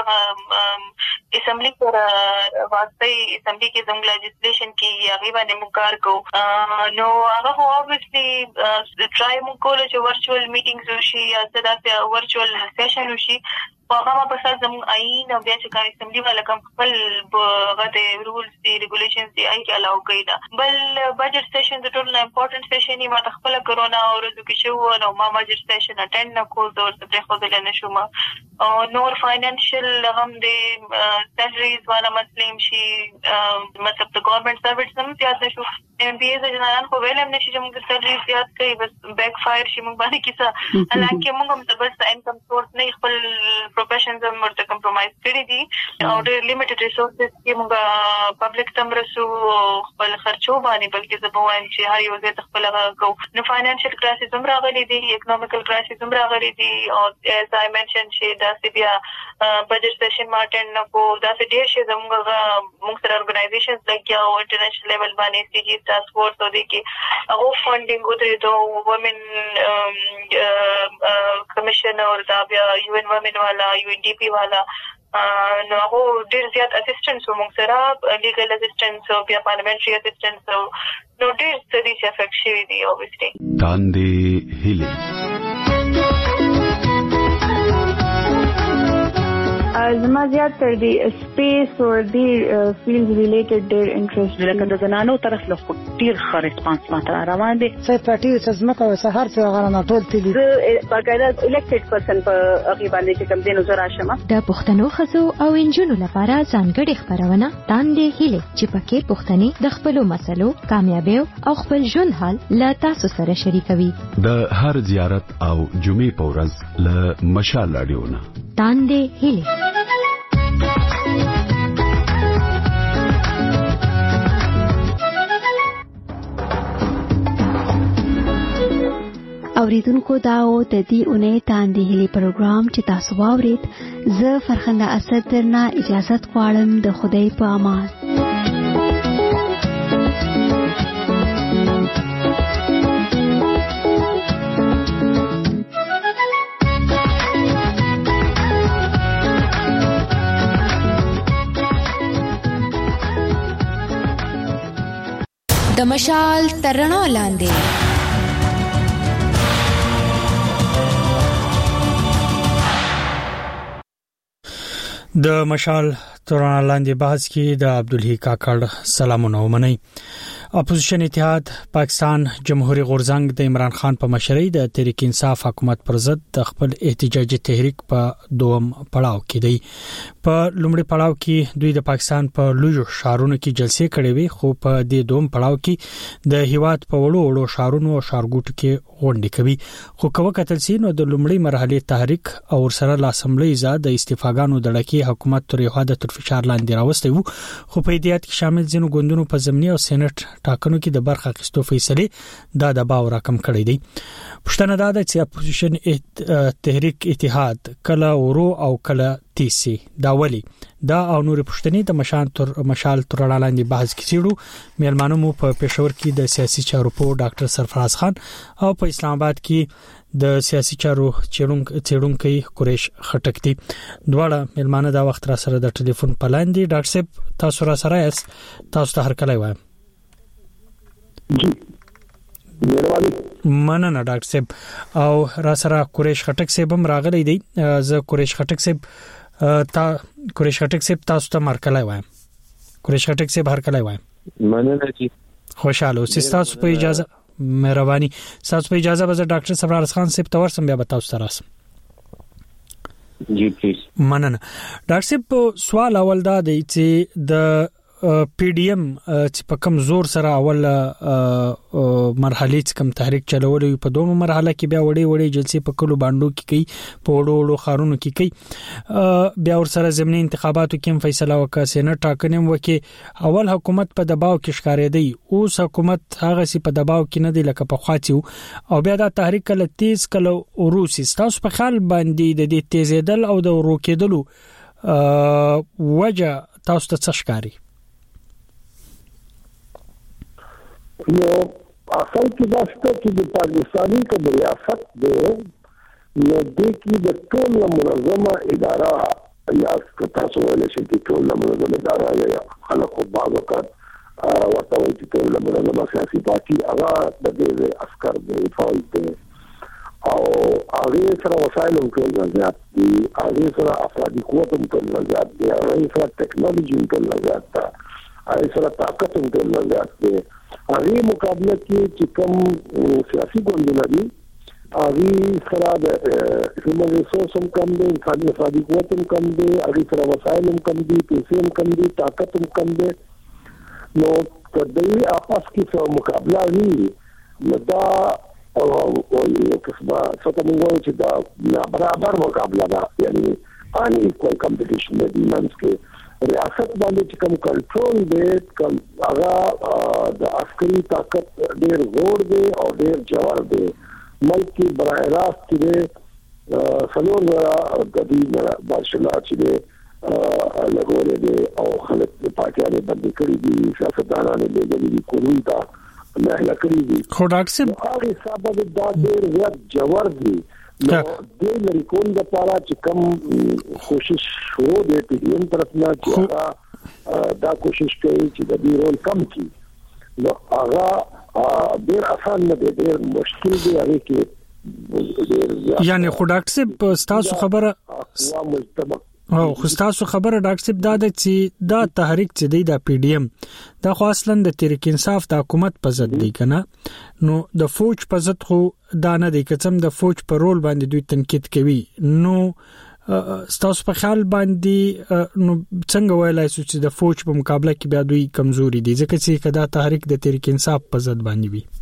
اسمبلی پر واسطه اسمبلی کې زموږ لیجسلیشن کې هغه باندې موږ کار کوو نو هغه obviously ټرای موږ کول چې ورچوال میټینګز وشي یا څه ورچوال سیشن وشي هغه په اساس زموږ آئین او بیا چې کوم اسمبلی والا کوم خپل غته رولز دي ریګولیشنز دي ای کې الاو کوي دا بل بجټ سیشن د ټول نه امپورټنت سیشن یې ما خپل کورونا او ورځو کې شو نو ما بجټ سیشن اټینډ نه کول دا ورته خو دل نه شوم او نور فاینانشل هم د سیلریز والا مسلې شي مطلب د ګورنمنت سرویس هم زیات شو ام بي از جنان خو ویلم نشي چې موږ سیلری زیات کوي بس بیک فایر شي موږ باندې کیسه حالانکه موږ هم بس انکم سورس نه خپل پروفیشنز هم ورته کمپرمایز کړی دي او ډېر لیمیټډ ریسورسز کې موږ پبلک تمرسو خپل خرچو باندې بلکې زه به وایم چې هر یو ځای خپل کو نو فاینانشل کرایسس هم راغلي دي اکونومیکل کرایسس هم راغلي دي او as I mentioned چې دا بیا بجټ سیشن مارټن نو کو دا ډېر شي زموږ سره اورګنایزیشنز لګیا او انټرنیشنل لیول باندې سي ټاسک فورس او دي کې هغه فندینګ ودرې ته وومن کمیشن او دا بیا UN وومن والا UNDP والا نو هغه ډېر زیات اسسټنټس موږ سره لیګل اسسټنټس او بیا پارلیمنټري اسسټنټس نو ډېر ستدي چې افیکټ شوی دی اوبویسلی تاندې هیله زما زیات تر دی سپیس او دی فیلډ ریلیټډ ډېر انټرست لکه د زنانو طرف له ډېر ښه ریسپانس ماته روان دي سې پټي سزمکه وسهار څو غره ټول تللی باقاعده الیکټډ پرسن په هغه باندې چې کوم دینو زرا شمه د پښتنو خزو او انجونو لپاره ځانګړي خبرونه تاندې هیله چې پکې پښتني د خپل مسلو کامیابی او خپل ژوند حال لا تاسو سره شریکوي د هر زیارت او جمعې په ورځ له مشال رادیونا تاندې هیله اوریدونکو دا او د دې اونۍ تاندې هلي پروګرام چې تاسو واورید زه فرخنده اسد درنه اجازه غواړم د خدای په امان د مشال ترڼو لاندې د مشال ترڼو لاندې بحث کې د عبدالحی کاکړ سلامونه ومني اپوزیشن اتحاد پاکستان جمهوریت غورځنګ د عمران خان په مشرۍ د تحریک انصاف حکومت پر ضد د خپل احتجاجي تحریک په دوم پړاو کې دی. په لومړي پړاو کې دوی د پاکستان په لویو شهرونو کې جلسې کړې وي، خو په دې دوم پړاو کې د هیواد په وړو شهرونو او ښارګوټو کې غونډې کوي. خو کومه کتل سین د لومړي مرحله تحریک او سره لا اسمبلی زاد د استفاګانو د لکې حکومت تر یوه د فشار لاندې راوستي وو، خو په دې کې شامل ځینو ګوندونو په ضمني او سېنات ټاکنو کې د برخه اخیستو فیصله دا د باور رقم کړی دی. پښتنه دا د اپوزیشن تحریک اتحاد کله ورو او کله تیسي دا ولی دا او نور پښتني د مشال تر وړاندې بحث کیږي. میلمانو مو په پېښور کې د سیاسي چارو په ډاکټر سرفراز خان او په اسلام آباد کې د سیاسي چارو چیرونکو قریش خټک دي. دواړه میلمانه دا وخت را سره د ټلیفون په لاندې. ډاکټر صاحب تاسو را سره یاست، تاسو ته هر کله وایم. جی مننه ډاکټر صاحب. او را سره قریش خټک صاحب هم راغلی دی. زه قریش خټک صاحب تاسو ته مرکلای وایم. قریش خټک صاحب هر کله وایم. مننه جی. خوشاله اوسئ. تاسو په اجازه مهرباني تاسو په اجازه به ډاکټر سرفراز خان صاحب ته ورسم بیا به تاسو ته راسم. جی پلیز. مننه ډاکټر صاحب. سوال اول دا دی چې د پی ډی ایم چې په کم زور سره اول مرحله چې کم تحریک چلولې په دومره مرحله کې بیا وړي جلسې په کلو باندې کې کوي، په وړو خارونو کې کوي، بیا ور سره ضمني انتخاباتو کې فیصله وکړه، سېنات ټاکنې وکړي. اول حکومت په دباو کې ښکارې دی، اوس حکومت هغه سي په دباو کې نه دی لکه په خاطیو، او بیا دا تحریک کله تیز کله روسي. تاسو په خیال باندې د دې تیزیدل او د روکیدلو وجه تاسو ته څه ښکاري؟ نو اصل کې دا څه چې د پاکستاني کوم ریاست دی نو د کې د ټول منظمه اداره یا تاسو ولې چې ټول منظمه اداره یا خلکو باغ وکړ ورته وایي چې ټول منظمه سیاسي پارټي هغه د دې عسكر دی فوج دی او هغه سره وسایل هم ټول زیات دي، هغه سره افرادي قوت هم ټول زیات دي، هغه سره ټیکنالوژي هم ټول زیات ده، هغه سره طاقت هم ټول زیات دی. هغه مقابله کې چې کوم سیاسي ګوندونه دي هغه سره د هیومن ریسورس هم کم دی، انساني افرادي قوت هم کم دی، هغه سره وسایل هم کم دي، پیسې هم کم دي، طاقت هم کم دی. نو کله اپاس کې څو مقابله وي نو دا او یو قسمه څه ته موږ چې دا برابر مقابله ده، یعنی ان ایکوال کمپټیشن دی منځ کې. ریاست باندې چې کوم کنټرول دی کوم هغه د عسکري طاقت ډېر زور دی او ډېر جوړ دی. ملک کې برای راست کې څلور د دې بادشاه چې دی لګولې دی او خلک په پاکستان باندې کړی دي، سیاستدانانو دې دې کوي دا نه لکړي دي. خو ډاکټر صاحب هغه سبب دا ډېر زیات جوړ دی. نو د لریکون د پاره چې کوم کوشش شروع دی په دې طرف نه چې دا کوشش کوي چې د دې رول کم کړي، نو هغه ډېر آسان نه دی، ډېر مشکل دی. هغه کې یعنی خو ډاکټر صاحب تاسو خبره او خو تاسو خبره ډاکټر صاحب دا د چې دا تحریک چې دی د پی ډی ایم دا خو اصلا د تحریک انصاف د حکومت په ضد دی کنه، نو د فوج په ضد خو دا نه دی، کڅم د فوج په رول باندې دوی تنقید کوي. نو تاسو په خیال باندې نو څنګه ویلای شو چې د فوج په مقابله کې بیا دوی کمزوري دي، ځکه چې کدا تحریک د تحریک انصاف په ضد باندې وي؟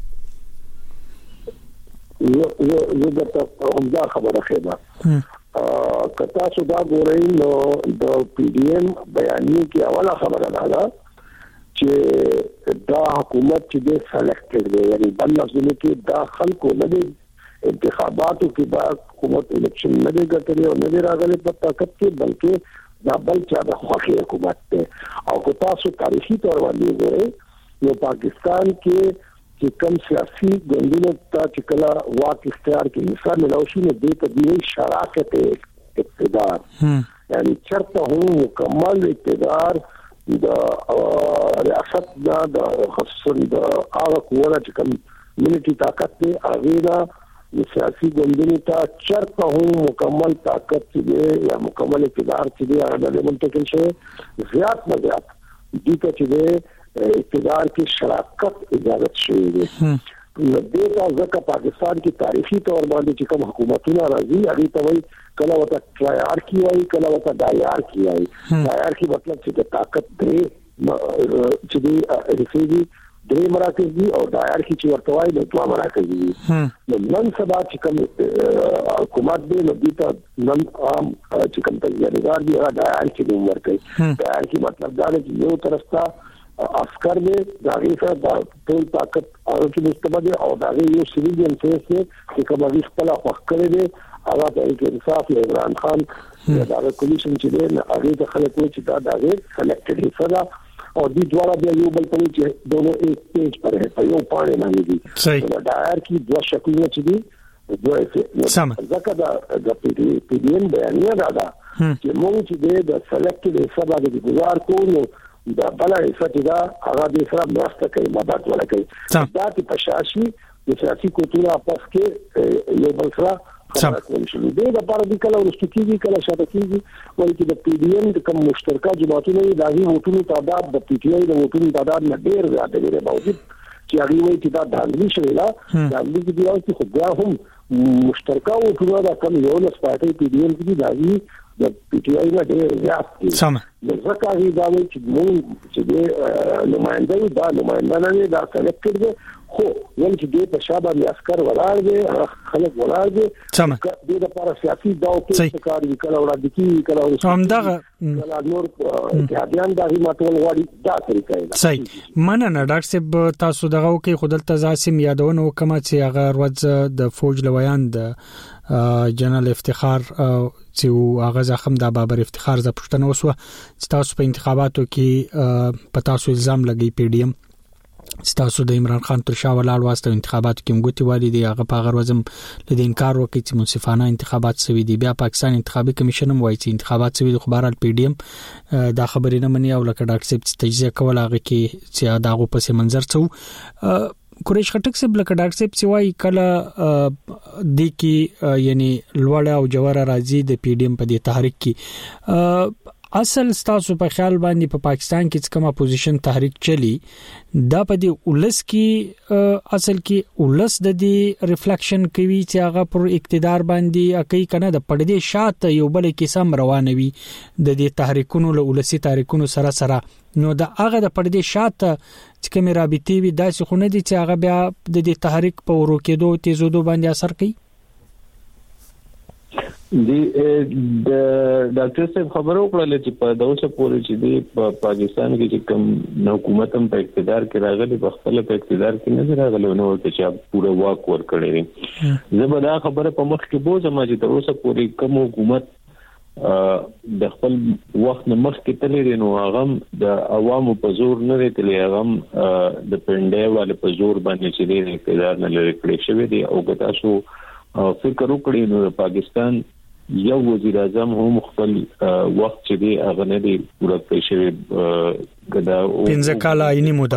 یو د همدا خبره خېده کتا سو دا ګورئ نو د پی ډی ایم بیانیه کې اوله خبره ده چې دا حکومت چې د سلیکټډ دی، یعنی بل لفظونه کې دا خلکو نه دي انتخاباتو کې دا حکومت الیکشن نه دی ګټلی او نه دی راغلی په طاقت کې، بلکې دا بل چا د خوښې حکومت دی. او که تاسو تاریخي طور باندې ګورئ نو پاکستان کې چې کوم سیاسي ګوندونو ته چې کله واک اختیار کې مثال ملوشي نه دی ته دی شراکت اقتدار، یعنی چرته هم مکمل اقتدار د ریاست د خصوصا د هغه قوه چې کوم ملي طاقت دی هغه د سیاسي ګوندونو ته چرته هم مکمل طاقت دی یا مکمل اقتدار دی هغه د منتقل شي زیات نه زیات دي چې اقتدار کې شراکت اجازه شوی دی. نو دغه ځکه پاکستان کې تاریخي تور باندې چې کوم حکومتونه راځي هغه ته وایي کله وته ټرایارکی وایي کله وته ډایارکی وایي. ټرایارکی مطلب چې د طاقت دی چې دی رسېږي درې مراکز دي او ډایارکی چې ورته وایي د دوه مراکز دي. نن سبا چې کوم حکومت دی نو دته نن عام چې کوم تجاربګار دي هغه ډایارکی دی ورته. ډایارکی مطلب دا دی چې یو طرف ته عسكر دې داغي سره د ټول طاقت او چې مستبد او داغي یو سیویلین فورس چې کوم هغه خپل خوښ کړی دی هغه د انصاف عمران خان دا کمیشن چې دی هغه د خلکو چې دا داغي سلیکټډ حصہ او د دوه بیا یو بل په چې دوه ایک پیج پر ہے یو پاڼه باندې دي. دا هر کی دوه شکلونه چې دي دوه ځکه د پی ډی ان بیانیه دا چې موږ چې د سلیکټډ حصہ باندې گزار کوو دا بل حصہ دا هغه د سره مرسته کوي مدد ورکوي. دا چې پشاشي د سیاسي کلتور اپس کې یو بل سره خبرې شي. د لپاره د کله ورستکیږي کله شاتکیږي ولې چې د پی ډی ان د کوم مشترکه جماعتونو د هغه وټونو تعداد د پی ټی آی د وټونو تعداد نه ډیر زیات دی باوجود چې هغه وایي چې دا دانګلی شوی لا دانګلی دی او چې خو بیا هم مشترکه وټونو د کوم یو نس پاتې پی ډی ان کې داږي د پی ټی آی نه ډیر زیات دي. ځکه هغه دا وایي چې موږ چې د نمائنده دا نمائنده نه دا سلیکټډ دي خو ول چې د شابه عسكر ولاړ دي خلک ولاړ دي د لپاره سیاسي داو کې کار وکړه او د کی کله همدغه نور اتحادیان د ماتول غواړي دا طریقه ده. صحیح مننه ډاکټر صاحب تاسو دغه کې خودلته ځاسم یادونه وکم چې هغه ورځ د فوج لویان د جنرال افتخار چې هغه زخم د بابر افتخار ز پښتنه وسو چې تاسو په انتخاباتو کې په تاسو الزام لګی پی ډی ام تاسو د عمران خان تر شا ولاړ واسطه انتخاباتو کې مګوتی والي دی هغه په هغه ورځم لدې انکار وکړي چې منصفانه انتخابات سوي دي. بیا پاکستان انتخابي کمیشن هم وایي چې انتخابات سوي دي خو بهرحال پی ډی ام دا خبرې نه مني او لکه ډاکټر صاحب تجزیه کول هغه کې چې داغه پس منظر څو قریش خټک صاحب لکه ډاکټر صاحب چې وایي کله د کی یعنی لوړ او جوهر راځي د پی ډی ام په دې تحریک کې اصل ستاسو په خیال باندې په پاکستان کې کوم اپوزیشن تحریک چلی دا په دې ولس کې اصل کې ولس د دې ریفلیکشن کوي چې هغه پر اقتدار باندې اکی کنه د پړدې شاته یو بل کې سم روانوي د دې تحریکونو له ولسی تحریکونو سره نو دا هغه د پړدې شاته چې کوم رابطې وي داسې خونه دي چې هغه بیا د دې تحریک په ورکېدو تیزودو باندې اثر کوي. دی د ډاکټر صاحب خبرو کړل چې په دغه پورې چې دی په پاکستان کې چې کوم حکومت هم په اقتدار کې راغلي په خپل په اقتدار کې نه راغلي نو چې پوره واک ور کړی زبدا خبره په مخ کې بو زما چې تر اوسه پورې کوم حکومت د خپل وخت نه مخ کې تللی نو هغه د عوامو په زور نه تللی هغه د پنده والے په زور باندې چې دی اقتدار نه لري کړی شوی دی او که تاسو فکر وکړئ نو پاکستان یو وزیر اعظم هم خپل وخت چې دی هغه نه دی پوره کړی شوی غدا 15 کال عیني موده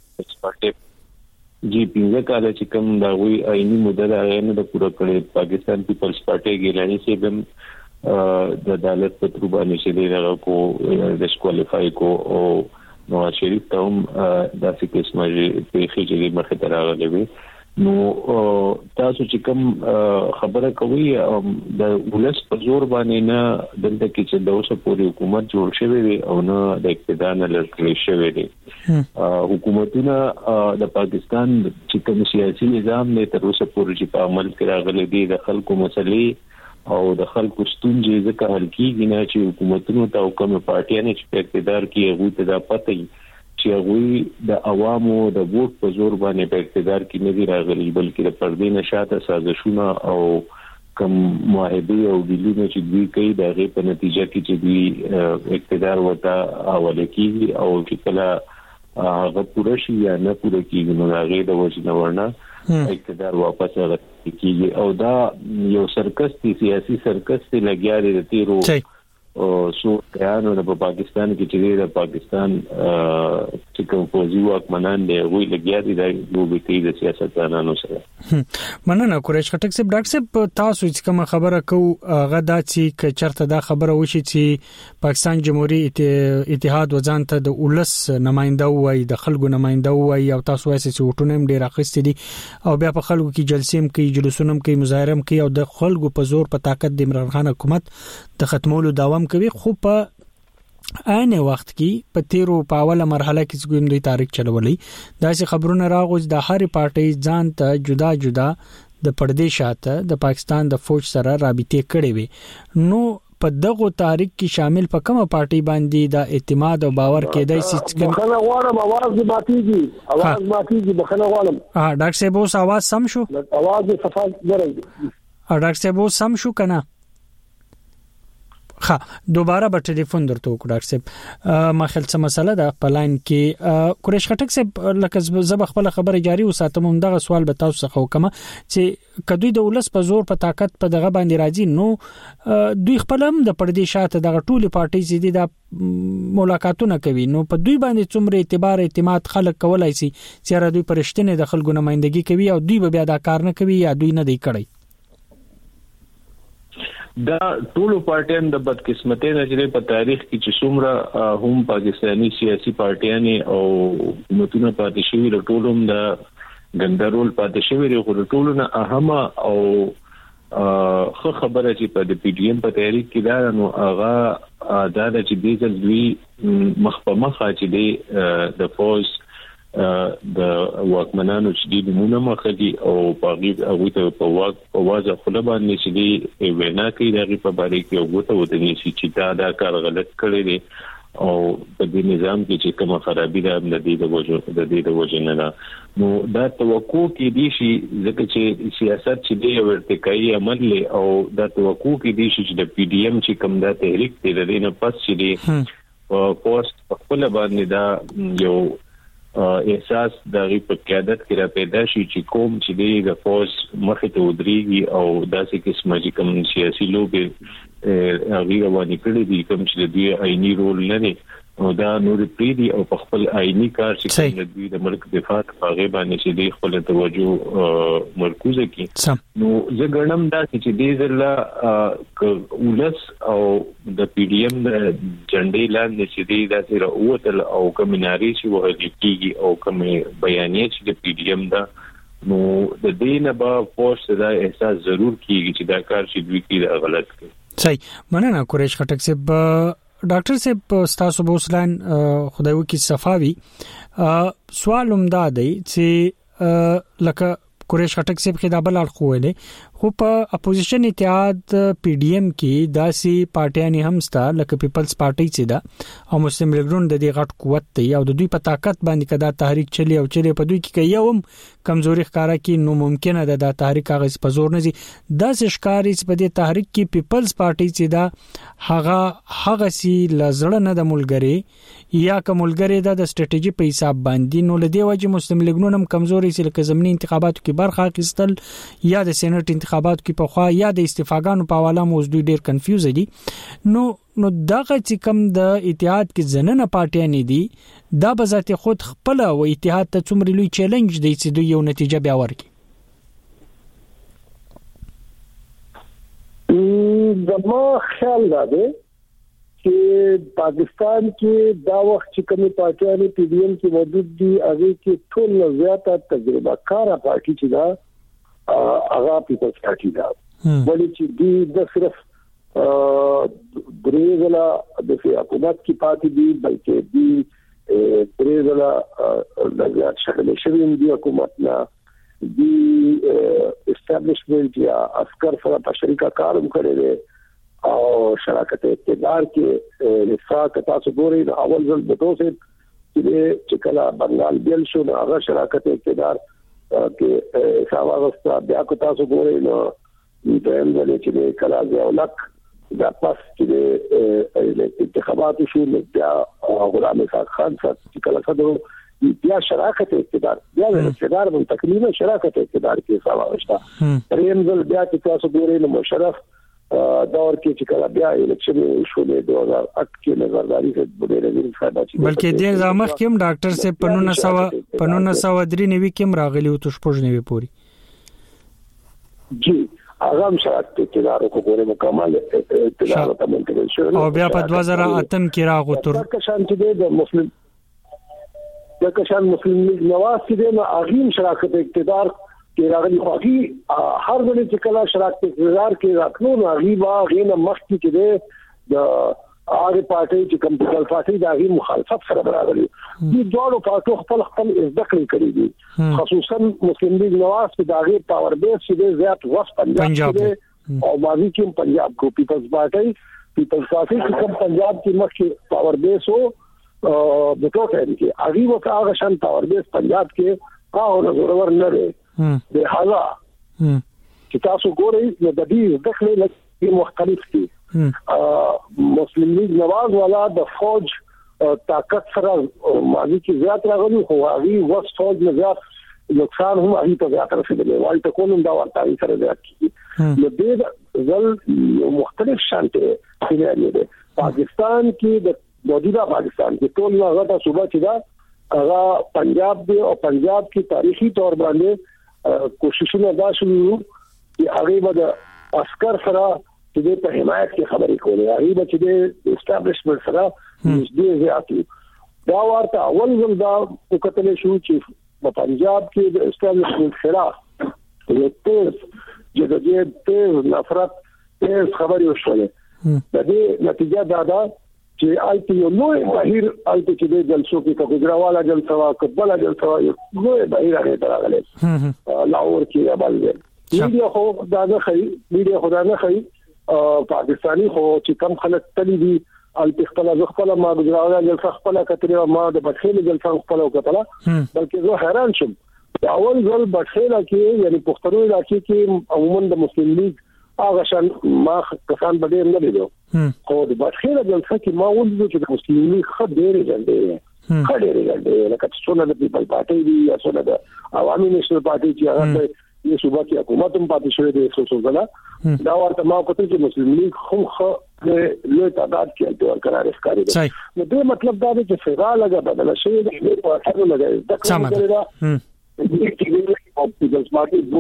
جی 15 کال چې کوم دا وی عیني موده دا نه د پوره کړی پاکستان پیپلز پارټي ګیلانی چې د عدالت په تر باندې چې دی هغه کو ډیسکوالیفای کو او نو شریف ته هم داسې قسمه په خېجې مخه تراغلې وي نو تاسو چې کوم خبره کوي د ولس په زور باندې نه دلته کې چې د اوسه پورې حکومت جوړ شوی دی او نه د اقتدار نه لري شوی دی حکومتونه د پاکستان چې کوم سیاسي نظام نه تر اوسه پورې چې په عمل کې راغلي دي د خلکو مسلې او د خلکو ستونزې ځکه حل کیږي نه چې حکومتونو ته کوم پارټیانه چې په اقتدار کې هغه ته د پته چې هغه د عوامو د ووټ په زور باندې په اقتدار کې نه دی راغلي بلکې د پردې نشاته سازشونه او کوم معاهده او ډیلونه چې دوی کوي د هغه په نتیجه کې چې دوی اقتدار وته حواله کیږي او چې کله هغه پوره شي یا نه پوره کیږي نو هغه د وجنه ورنه اقتدار واپس راځي او دا یو سرکس دی سیاسي سرکس دی لګیا دی د تیرو سو یانو د پاکستان کې چې د پاکستان چې کوم فوجي واکمنان دی وی لګیا دي د لوبې د سیاستوالانو سره. مننه قریش خټک صاحب. ډاکټر صاحب تاسو چې کوم خبره کو غدا چې چرته دا خبره وشي چې پاکستان جمهوریت اتحاد وزن ته د اولس نماینده وای د خلکو نماینده وای او تاسو وایي چې وټونم ډیر اخیستي دي او بیا په خلکو کې جلسې کوي جلوسونه کوي مظاهره کوي او د خلکو په زور په طاقت د عمران خان حکومت د ختمولو دوام کوي. خو په عین وخت کې په تیرو په اوله مرحله کې کوم دوی تاریخ چلولې داسې خبرونه راغوز د هر پارټي ځان ته جدا جدا د پردې شاته د پاکستان د فوج سره رابطې کړې وي. نو په دغه تاریخ کې شامل په کومه پارټي باندې د اعتماد او باور کېدای شي چې بخنه غواړم आवाज ماتيږي بخنه غواړم. ډاکټر صاحب اوس आवाज سم شو؟ आवाज صفا درځي. ډاکټر صاحب اوس سم شو کنه؟ دوباره به ټلیفون درته وکړ ډاکټر صاحب. ما خپل څه مسله ده په لاین کې. قریش خټک صاحب لکه زب خپل خبره جاری وساتم همدغه سوال به تاسو څخه وکم چې کدوې د ولس په زور په طاقت په دغه باندې راځي نو دوی خپل هم د پردې شاته دغه ټولي پارټي زیدي د ملاقاتونه کوي نو په دوی باندې څومره اعتبار اعتماد خلک کولای شي چې را دوی پرشتنه د خلکو نمائندګي کوي او دوی به بیا دا کار نه کوي یا دوی نه دی کړی. دا ټولو پارټیان د بدقسمتۍ نظرې په تاریخ کې چې څومره هم پاکستاني سیاسي پارټیان او حکومتونه پاتې شوي د ټولو د ګندرول پاتې شوي د ټولو نه اهمه او خو خبره چې په د پی ډی ایم په تاریخ کې دا نو هغه دا چې د ځلوي مخ په مخ چې د فوج د واکمنانو چې د مونږه مخدي او باغیب هغه ته په واځه خپل باندې چې دی وینا کوي دغه په باره کې هغه ته ودني چې دا کار غلط کړی دی او په دې نظام کې چې کومه خرابې ده د دې د وجه نه نو دا توقع کې دي چې ځکه چې سیاست چې دی ورتکایي عمل له او دا توقع کې دي چې د پی ډی ایم چې کوم دا تحریک دی د دې نه پس چې دی او پوسټ خپل باندې دا یو احساس د غي په قیادت کې را پیدا شي چې کوم چې د فوج مخه ته ودرېږي او داسې قسمه چې کوم سیاسي لوبي هغه رواني کړي دي کوم چې د دې عیني رول لري او دا نور پریدي او په خپل عیني کار چې کوم د ملک دفاع په غي باندې چې د خپل توجه مرکوزه کړي نو زه ګڼم دا چې د زړه ولس او د پی ډی ایم د جنډې لاندې چې د سره اوتل او کمناري چې وهلي کیږي او کوم بیانیه چې د پی ډی ایم دا نو د دې نه به فورس دا احساس ضرور کیږي چې دا کار چې دوی کې غلط کوي. صحیح مننه قریش خټک صاحب. ډاکټر صاحب تاسو بوسلان خدای وکي صفاوي سوال همدا دی چې لکه قریش خټک صاحب خدابل اړخولې خو په اپوزیشن اتحاد پی ډی ایم کې داسي پارټیان هم ستا لکه پیپلز پارټي چې دا او مسلم لیګ د دې غټ قوت دی او د دوی په طاقت باندې کدا تحریک چلی او چلی په دوی کې یوم کمزوري ښکارا کې نو ممکنه ده د تحریک هغه په زور نه زی داسې ښکاری چې په دې تحریک کې پیپلز پارټي چې دا هغه سي لزړه نه د ملګری یا کوملګری د استراتیژي په حساب باندې نو لدی وجه مسلم لیګ نوم کمزوري چې لکه زمینی انتخاباتو کې برخه اخیستل یا د سېنات انتخاباتو کې په خوا یا د استفاګانو په حواله موږ دوی ډیر کنفیوز دي نو دغه چې کوم د اتحاد کې زننه پارټیان دي دا به ذات خود خپل او اتحاد ته څومره لوی چیلنج دی چې دوی یو نتیجه بیا ورکړي. زما خیال دی چې پاکستان کې دا وخت چې کومه پارټیان پی ډی ایم کې موجود دي هغه کې ټول زیاته تجربه کار پارټي چې دا هغه پیپلز پارټي دا ولې چې دوی د صرف درېزلا د حکومت کې پاتې دي بلکې دوی درېزلا د شکل شوی دی حکومت نه دی اسټابلیشمنت یا عسكر سره په شریکه کارم کړی دی او شراکت اقتدار کې رفاق تاسو ګورئ د اول ځل په توګه چې کله بنگال بیل شو هغه شراکت اقتدار کې ساواغستا بیا کو تاسو ګورئ نو د اندل چې کله ځاولک دا پاس چې د انتخابات شو بیا غلام خان چې کله صدر بیا شراکت اقتدار بیا د اقتدار په تقریبا شراکت اقتدار کې ساواغستا رینزل بیا چې تاسو ګورئ نو مشرف دور کې چې کله بیا الیکشن شولې 2008 کې نظرداري څخه ډېر لږ ښه ده چې بلکې ډېر ځامخ کې ډاکټر سے 1993 کې راغلی او تشپوجنوي پوری جی اغم شرط اقتدار کو پورے مکمل اقتدار ته منتقل شو او بیا په 2008 کې راغو تر کشان چې د مسلم د کشان مسلم نواز چې د اغیم شراکت اقتدار کې راغلي خوږي هر ځل چې کله شراکت اقتدار کې راکلو نو غیبا غینه مخکې چې د هغه پارټي چې کمپیوټر پارټي د هغه مخالفت سره راغلي دي دوه پارټو خپل ذکر کړی دي خصوصا مسلم لیگ نواز په دغه پاور بیس چې زیات وس پنجاب او ماضي کې پنجاب کو پیپلز پارټي چې کوم پنجاب کې مخکې پاور بیس او د ټوټه کې هغه وکړه شان پاور بیس پنجاب کې او ضرور نه لري د حالا چې تاسو ګورئ د دې دخل له مختلف دي مسلم لیگ نواز والا د فوج طاقت سره ماضي کې زیات راغلي خو هغه وس فوج نه زیات نقصان هم هغه ته زیات رسیدلی وایي ته کوم دا ورته سره زیات کی نو دې ځل مختلف شانته سیناري دي پاکستان کې د موجوده پاکستان کې ټول هغه صوبه چې دا هغه پنجاب دی او پنجاب کې تاریخي تور باندې کوششونه دا شروع چې هغه د عسكر سره چې په حمایت کې خبرې کولې هغه چې د اسټابلیشمنت سره نږدې زیاتو دا ورته اول ځل دا وکړل شو چې په پنجاب کې د اسټابلیشمنت خلاف یو تیز نفرت تیز خبرې وشولې د دې نتیجه دا ده چې آیته یو نوې بهیر آیته چې د جلسو کې کګراواله جلسه وا کبله جلسه وا یو نوې بهیر هغه تراغله لاور کې بل دی میډیا خو دا نه خي میډیا خو دا نه خي پاکستانی خو چې کم خلک تللی دي التخلا زخلا ما کګراواله جلسه خپل کتره ما د بخیل جلسه خپل وکړه بلکې زه حیران شم اول ځل بخیل کې یعنی پښتون علاقې کې عموما د مسلم لیگ هغه شان ما کسان بده نه لیدو خو د بخیل جلسه کې ما ولې چې د مسلم لیگ خبرې جوړې لکه څونه د پیپل پارټي دی یا څونه د عوامي نېشنل پارټي چې هغه د صوبه کې حکومت هم پاتې شوی دی څو ځله دا ورته ما کوته چې مسلم لیگ خو له تعداد کې د قرار ښکاري نو دې مطلب دا دی چې فعال لګا بدل شي د پارټي لګا د کوم ځای دا د پیپلز پارټي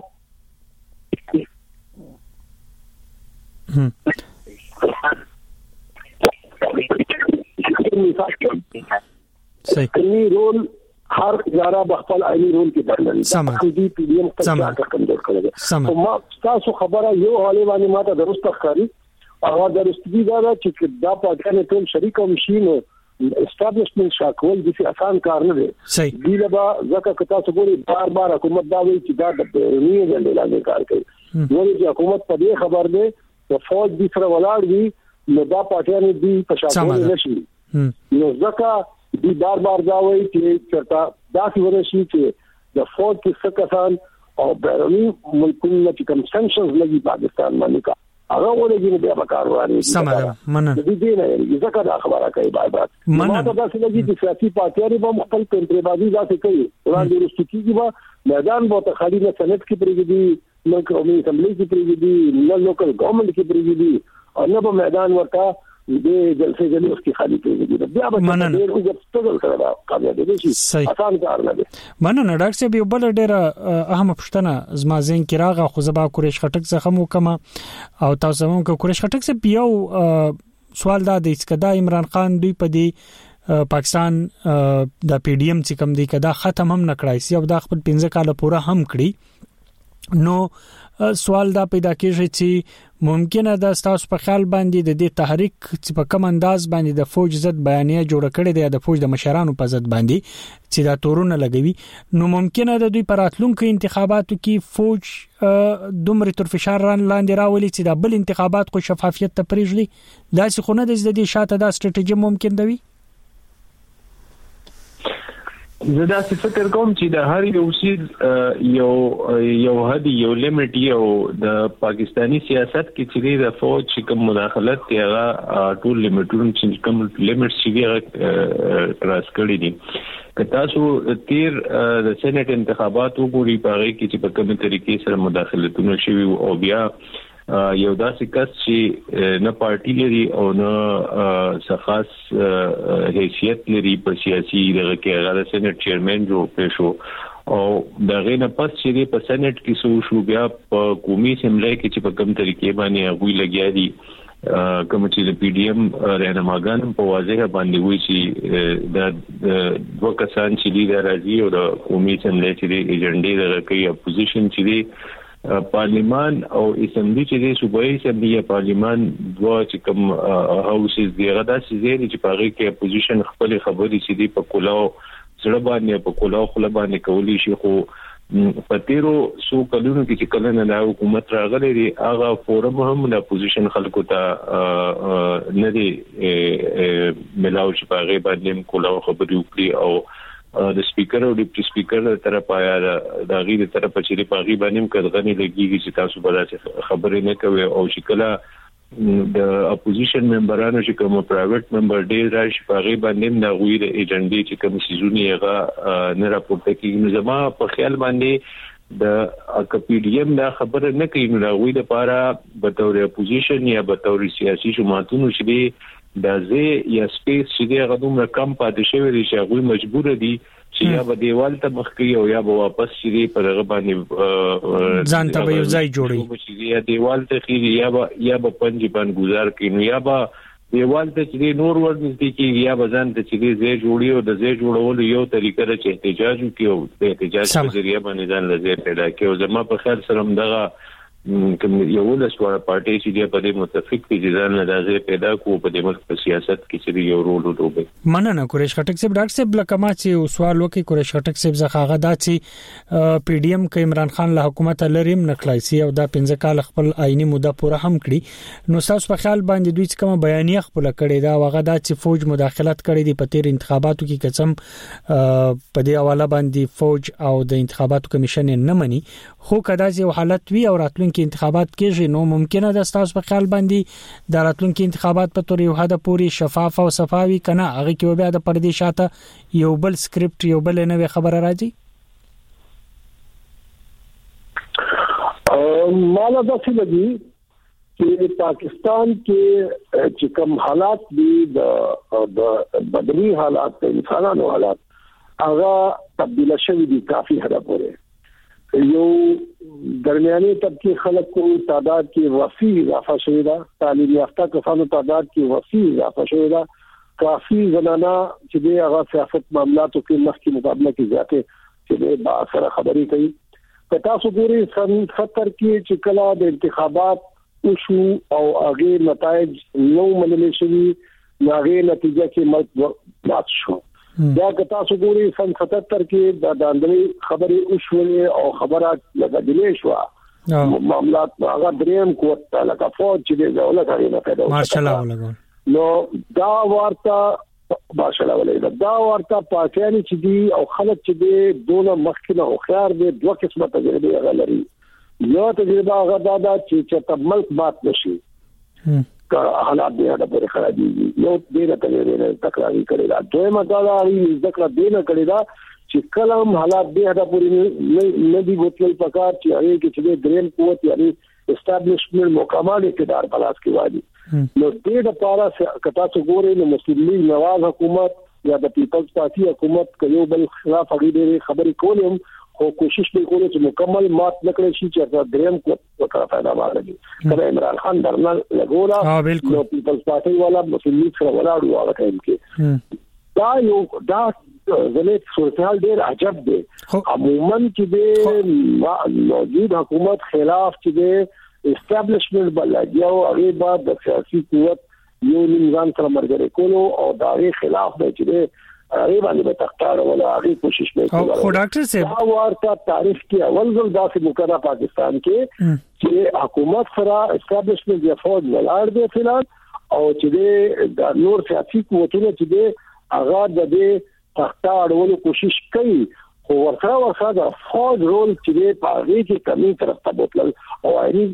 صحیح رول هر اداره بخپل عیني رول کې درلودي د پی ډی ایم څخه کمزور کړل او ما تاسو خبره یو حواله باندې ماته درست ښکاري هغه درستګي دا چې دا پاتانه ټول شریک او مشینو اسټابلیشمنت شاکول د آسان کار نه دی دی لبا ځکه که تاسو ګورئ بار حکومت دا وایي چې دا د بیرونی ځندې کار کوي نو چې حکومت په دې خبر دی د فوج د سره ولاړ وي نو دا پاتانه دی په شاکول نشي نو ځکه دی بار دا وایي چې چرته دا څه ورشي چې د فوج کې څه کسان او بیرونی ملکونو چې کوم سانکشنز لګي پاکستان باندې هغه ولګي بیا به کارواني سمه مننه د دې نه ځکه دا خبره کوي بار مننه دا څه لګي چې سیاسي پارټیانې به مختلف کنټریبازي ځکه کوي وړاندې رسټیږي به میدان به خالي نه سنت کې پرېږدي نو قومي اسمبلی کې پرېږدي نو لوکل ګورنمنت کې پرېږدي او نه به میدان ورته د جلسې جلوس کې خالي پرېږدي بیا به ډېر وګړي کړه کامیابی شي آسان کار نه دی مننه ډاکټر صاحب یو بل ډېر اهم پښتنه زما زین کې راغه خو زبا قریش خټک څخه مو کما او تاسو هم کو قریش خټک څخه یو سوال دا دی چې دا عمران خان دوی په دې پاکستان د پی ډی ایم چې کوم دی کدا ختم هم نکړای سی او دا خپل 15 کال پورا هم کړی نو سوال دا پیدا کیږي چې ممکنه دا تاسو په خیال باندې د دې تحریک چې په کوم انداز باندې د فوج ضد بیانیه جوړ کړي دی د فوج د مشرانو په ضد باندې چې دا تورونه لګوي نو ممکنه د دوی پراتلونکو انتخاباتو کې فوج دومره تر فشار لاندې راولي چې د بل انتخابات کو شفافیت ته پریږدي دا څه خونه د دې شاته دا ستراتیژي ممکن دی زه دا فکر کوم چې د هر یو سیز یو حد یو لیمټ یو د پاکستانی سیاست کې چې د فوج کوم مداخلت کې هغه ټول لیمټونه چې کوم لیمټ چې هغه کراس کړی دي که تاسو تیر د سېنات انتخاباتو پورې پاره کې چې په کومه طریقې سره مداخلتونه شوي او بیا یو داسې کس چې نه پارټي لري او نه خاص حیثیت لري په سیاسي دغه کې هغه سېنات چیرمن جوړ شو او دغه نه پس چې په سېنات کې شو بیا په قومي اسمبلی کې چې په کوم طریقې باندې هغه لګیا دي کوم چې د پی ډی ایم رهنماګان په واضح باندې وایي چې د دوه کسان چې دي راځي او د قومي اسمبلی چې د ایجنډې دغه کوي اپوزیشن چې دي پارلیمان او اسمبلی چې د صوبایي اسمبلی یا پارلیمان دوه چې کوم هاوسز دی غدا چې چې په هغه کې اپوزیشن خپل خبرې چې دی په کولاو سره باندې په کولاو خپل باندې کولی شي خو په تیرو سو کلونو کې چې کله نه حکومت راغلی دی هغه فورم هم د اپوزیشن خلکو ته نه دی ملاو چې په هغه باندې کولاو خبرې وکړي او د سپیکر او ډیپټي سپیکر طرفه یا د غیر طرفه چې په غیبه نیم کډغنی لګیږي چې تاسو به خبرې نه کوي او شکله د اپوزیشن ممبرانو چې کوم پرایویټ ممبر ډیر راشي په غیبه نیم د غویر ایجنډي چې کوم سيزونی هغه نه راپورته کیږي نو زما په خیال باندې د اکپیډیم دا خبره نه کوي نو غوی د پاره به تور اپوزیشن یا به تور سیاسي جماعتونو چې دا زه یا سپیس چې دا غوډم کم پاتې شوی دي چې هغه مجبور دي چې یا به دیوال ته مخ کوي او یا به واپس چې په هغه باندې ځان ته به ځای جوړي چې یا دیوال ته خېږي یا به پنځه باندې گزار کوي یا به دیوال ته چې نور ورنږدې کیږي یا به ځان ته چې ځای جوړي او د ځای جوړولو یو طریقه ده چې احتجاج وکړي او د احتجاج په ذریعہ باندې ځان لږه پیدا کوي او زما په خیال سره دغه کوم یو لسواره پارټي چې په دې متفق دي چې ځان لږه پیدا کوو په دې ملک په سیاست کې چې یو رول ولوبي مننه قریش خټک صاحب ډاکټر صاحب لکما چې سوال وکي قریش خټک صاحب زخاغه دا چې پی ډی ایم کې عمران خان له حکومت لریم نکلایسي او دا 15 کال خپل آئینی موده پوره هم کړی نو تاسو په خیال باندې دوی کوم بیانیه خپل کړی دا وغه دا چې فوج مداخلت کړی دی په تیر انتخاباتو کې قسم په دې حواله باندې فوج او د انتخاباتو کمیشن نه مني خو کدا چې حالت وی او راتلونکي انتخابات کېږي نو ممکنه ده تاسو په خیال باندې د راتلونکي انتخابات په تور یو حد پوری شفاف او صفاوي کنه هغه کې بیا د پردي شاته یو بل سکرپټ یو بل نوې خبره راځي مالا دا څه لګي چې پاکستان کې چې کوم حالات دي د بدني حالات د انسانانو حالات هغه تبدیل شوي دي کافي حد پورې یو درمیاني طبقه خلک کو تعداد کې وسیع اضافه شوی دا تعلیم یافته کسانو تعداد کې وسیع اضافه شوی دا کافي زنانه چې د هغه سیاست معاملاتو کې مخکې مقابله کې زیاته چې با اثر خبري کوي په تاسو ګوري سن 70 کې چې کله د انتخابات وشو او هغه نتایج نو منل شوی هغه نتیجه کې ملک مات شو دا که تاسو ګوري سن 77 کې د داندلي خبرې وشولې او خبرات لګېدلې شو معاملات هغه دریم کوټه لکه فوج چې د ولکاري نه پیدا ماشاءالله ولګو نو دا ورته ماشاءالله ولګو دا ورته پاکستاني چې دی او خلک چې دی دونه مخکنه او خيار دی دوه قسمه تجربه غلري یو تجربه هغه دا چې ملک مات نشي حالات دې د پرې خرابېږي یو دې نه کړي تکراری کړي دا دویمه دا لري ذکر دې نه کړي دا چې کلم حالات دې د پرې نه دی بوتل پکار چې هغه کې چې دریم قوت یعنی اسټابلیشمنت مکمل اقتدار پلاس کې وایي نو دې د پاره کتا څو ګوري نو مسلم لیگ نواز حکومت یا د پیپلز پارټي حکومت کيو بل خلاف هغه خبرې کولم خو کوشش به کوله چې مکمل مات نکړي شي چې دریم کو وکړه پیدا واغلي کله عمران خان درنه لګولا نو پیپلز پارټي والا مسلم لیگ سره ولاړو هغه ټایم کې دا یو دا زموږ صورتحال ډېر عجب دی عموما چې د موجود حکومت خلاف چې د اسټابلیشمنت بلګي او هغه بعد د سیاسي قوت یو نظام سره مرګره کولو او دا غي خلاف دی چې هغه باندې به تختار ولا هغه کوشش وکړي خو ډاکټر صاحب دا ورته تاریخ کې اول ځل داسې مقرره پاکستان کې چې حکومت سره اسټابلیشمنت یا فوج ولر دی فلان او چې د نور سیاسي قوتونو چې د هغه د دې تختار ولو کوشش کوي خو ورسره د فوج رول چې په هغه کې کمی طرف ته بوتل او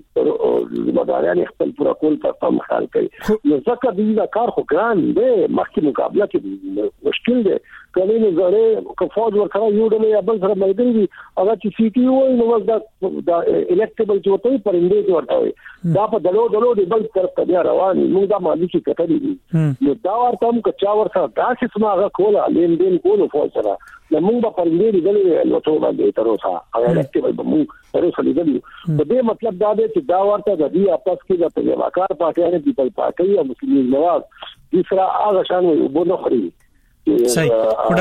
اړین مداريان خپل پروتوکول په مخال کوي نو ځکه دې دا کار خو ګران دی مخکې مقابله کې مشکل دی کله نه غړې ک فوج ورته یو ډول یا بل سره ملګری دي هغه چې سی ټي او نو دا الکټیبل چې وته پرندې ورته دا په دلو دی بل طرف ته بیا روان موږ دا مالي کې کتلې دي نو دا ورته هم کچا ورته دا چې څنګه هغه کوله لین دین کولو فوج سره موږ په پرندې دلې نو ټول باندې تر اوسه هغه الکټیبل به موږ تر اوسه لیدلو په دې مطلب دا دی چې دا ورته د دې اپس کې د تجربهکار پارټیانو پیپل پارټي او مسلمان نواز دوسرا هغه شان وبونه خوري صحیح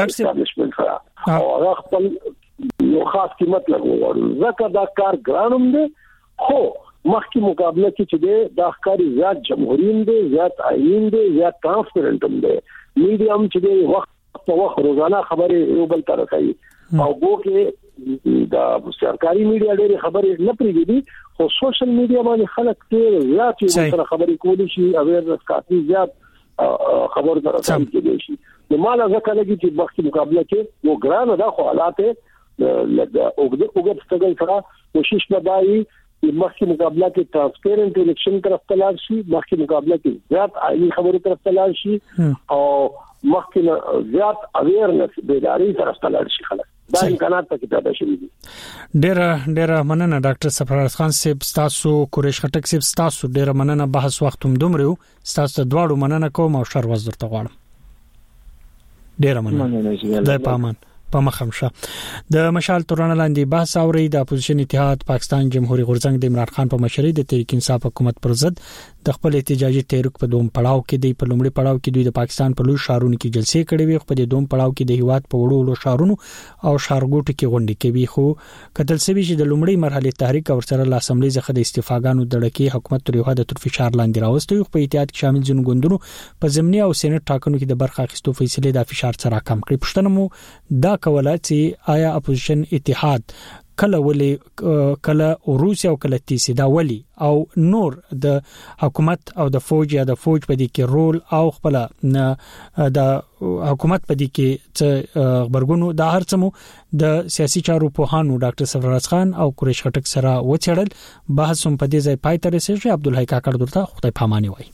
ډاکټر او هغه خپل یو خاص قیمت لګوي ځکه دا کار ګرانوم دی خو مخکې مقابله کې چې د ښکاری زیات جمهوریت دی زیات آئین دی زیات ترانسپیرنت دی میډیم چې دی وخت په وخت روزانه خبرې یو بل تر کوي او وګورئ دا سرکاري میډیا ډېر خبرې نه پریږدي خو سوشل میډیا باندې خلک ډېر زیات یو خبرې کولی شي اویرنس کافي زیات خبر درته کوي شي نو مال ځکه لګي چې وخت مقابله کې وو ګران ده خو حالات لږ اوګد ستګل سره کوشش بدایي مخکې مقابله کې ترانسپیرنت الیکشن طرف ته لاړ شي مخکې مقابله کې زیات آئینی خبرو طرف ته لاړ شي او مخکې زیات اویرنس بیداری طرف ته لاړ شي خلک دا امکانات پکې پیدا شوي دي ډېر مننه ډاکټر سفرارز خان صاحب تاسو قریش خټک صاحب تاسو ډېر مننه بحث وخت هم دومره تاسو دواړو مننه کوم او شر وز درته غواړم ډېر مننه د پامان په مخمشه د مشال تورن لاندې بحث اوري د اپوزیشن اتحاد پاکستان جمهوریت غورځنګ د عمران خان په مشرۍ د تحریک انصاف حکومت پر ضد د خپل احتجاجي تحریک په دوم پړاو کې د پلومړي پړاو کې دوی د پاکستان په لوی شهرونو کې جلسې کړې وي خو په دوم پړاو کې د هیواد په وړو شهرونو او شهرګوټو کې غونډې کوي خو کتل سوي چې د لومړي مرحله تحریک او سره ل اسمبلی څخه د استعفاګانو دړکې حکومت تر یو حد تر فشار لاندې راوستي خو په اتحاد کې شامل ځینو ګوندونو په ضمني او سېنات ټاکنو کې د برخه اخیستو فیصله د فشار سره کم کړی پښتنه مو دا کوله چې آیا اپوزیشن اتحاد کله روسیا او کله تیسی دا ولی او نور د حکومت او د فوج یا د فوج په دې کې رول او خپل د حکومت په دې کې څه خبرګونو د هرڅمو د سیاسي چارو په هانو ډاکټر سفرارز خان او قریش خټک سره وچړل بحث هم په دې ځای پای ته رسیدي عبدالحی کاکړ درته خدای پاماني وای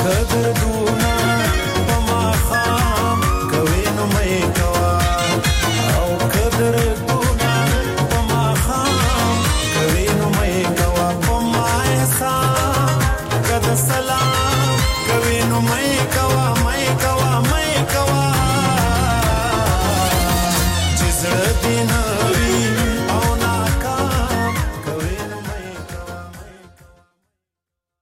کدردونه په ماښام کوي نو مې کوا او کدردونه په ماښام کوي نو مې کوا په ما احسان کد سلام کوي نو مې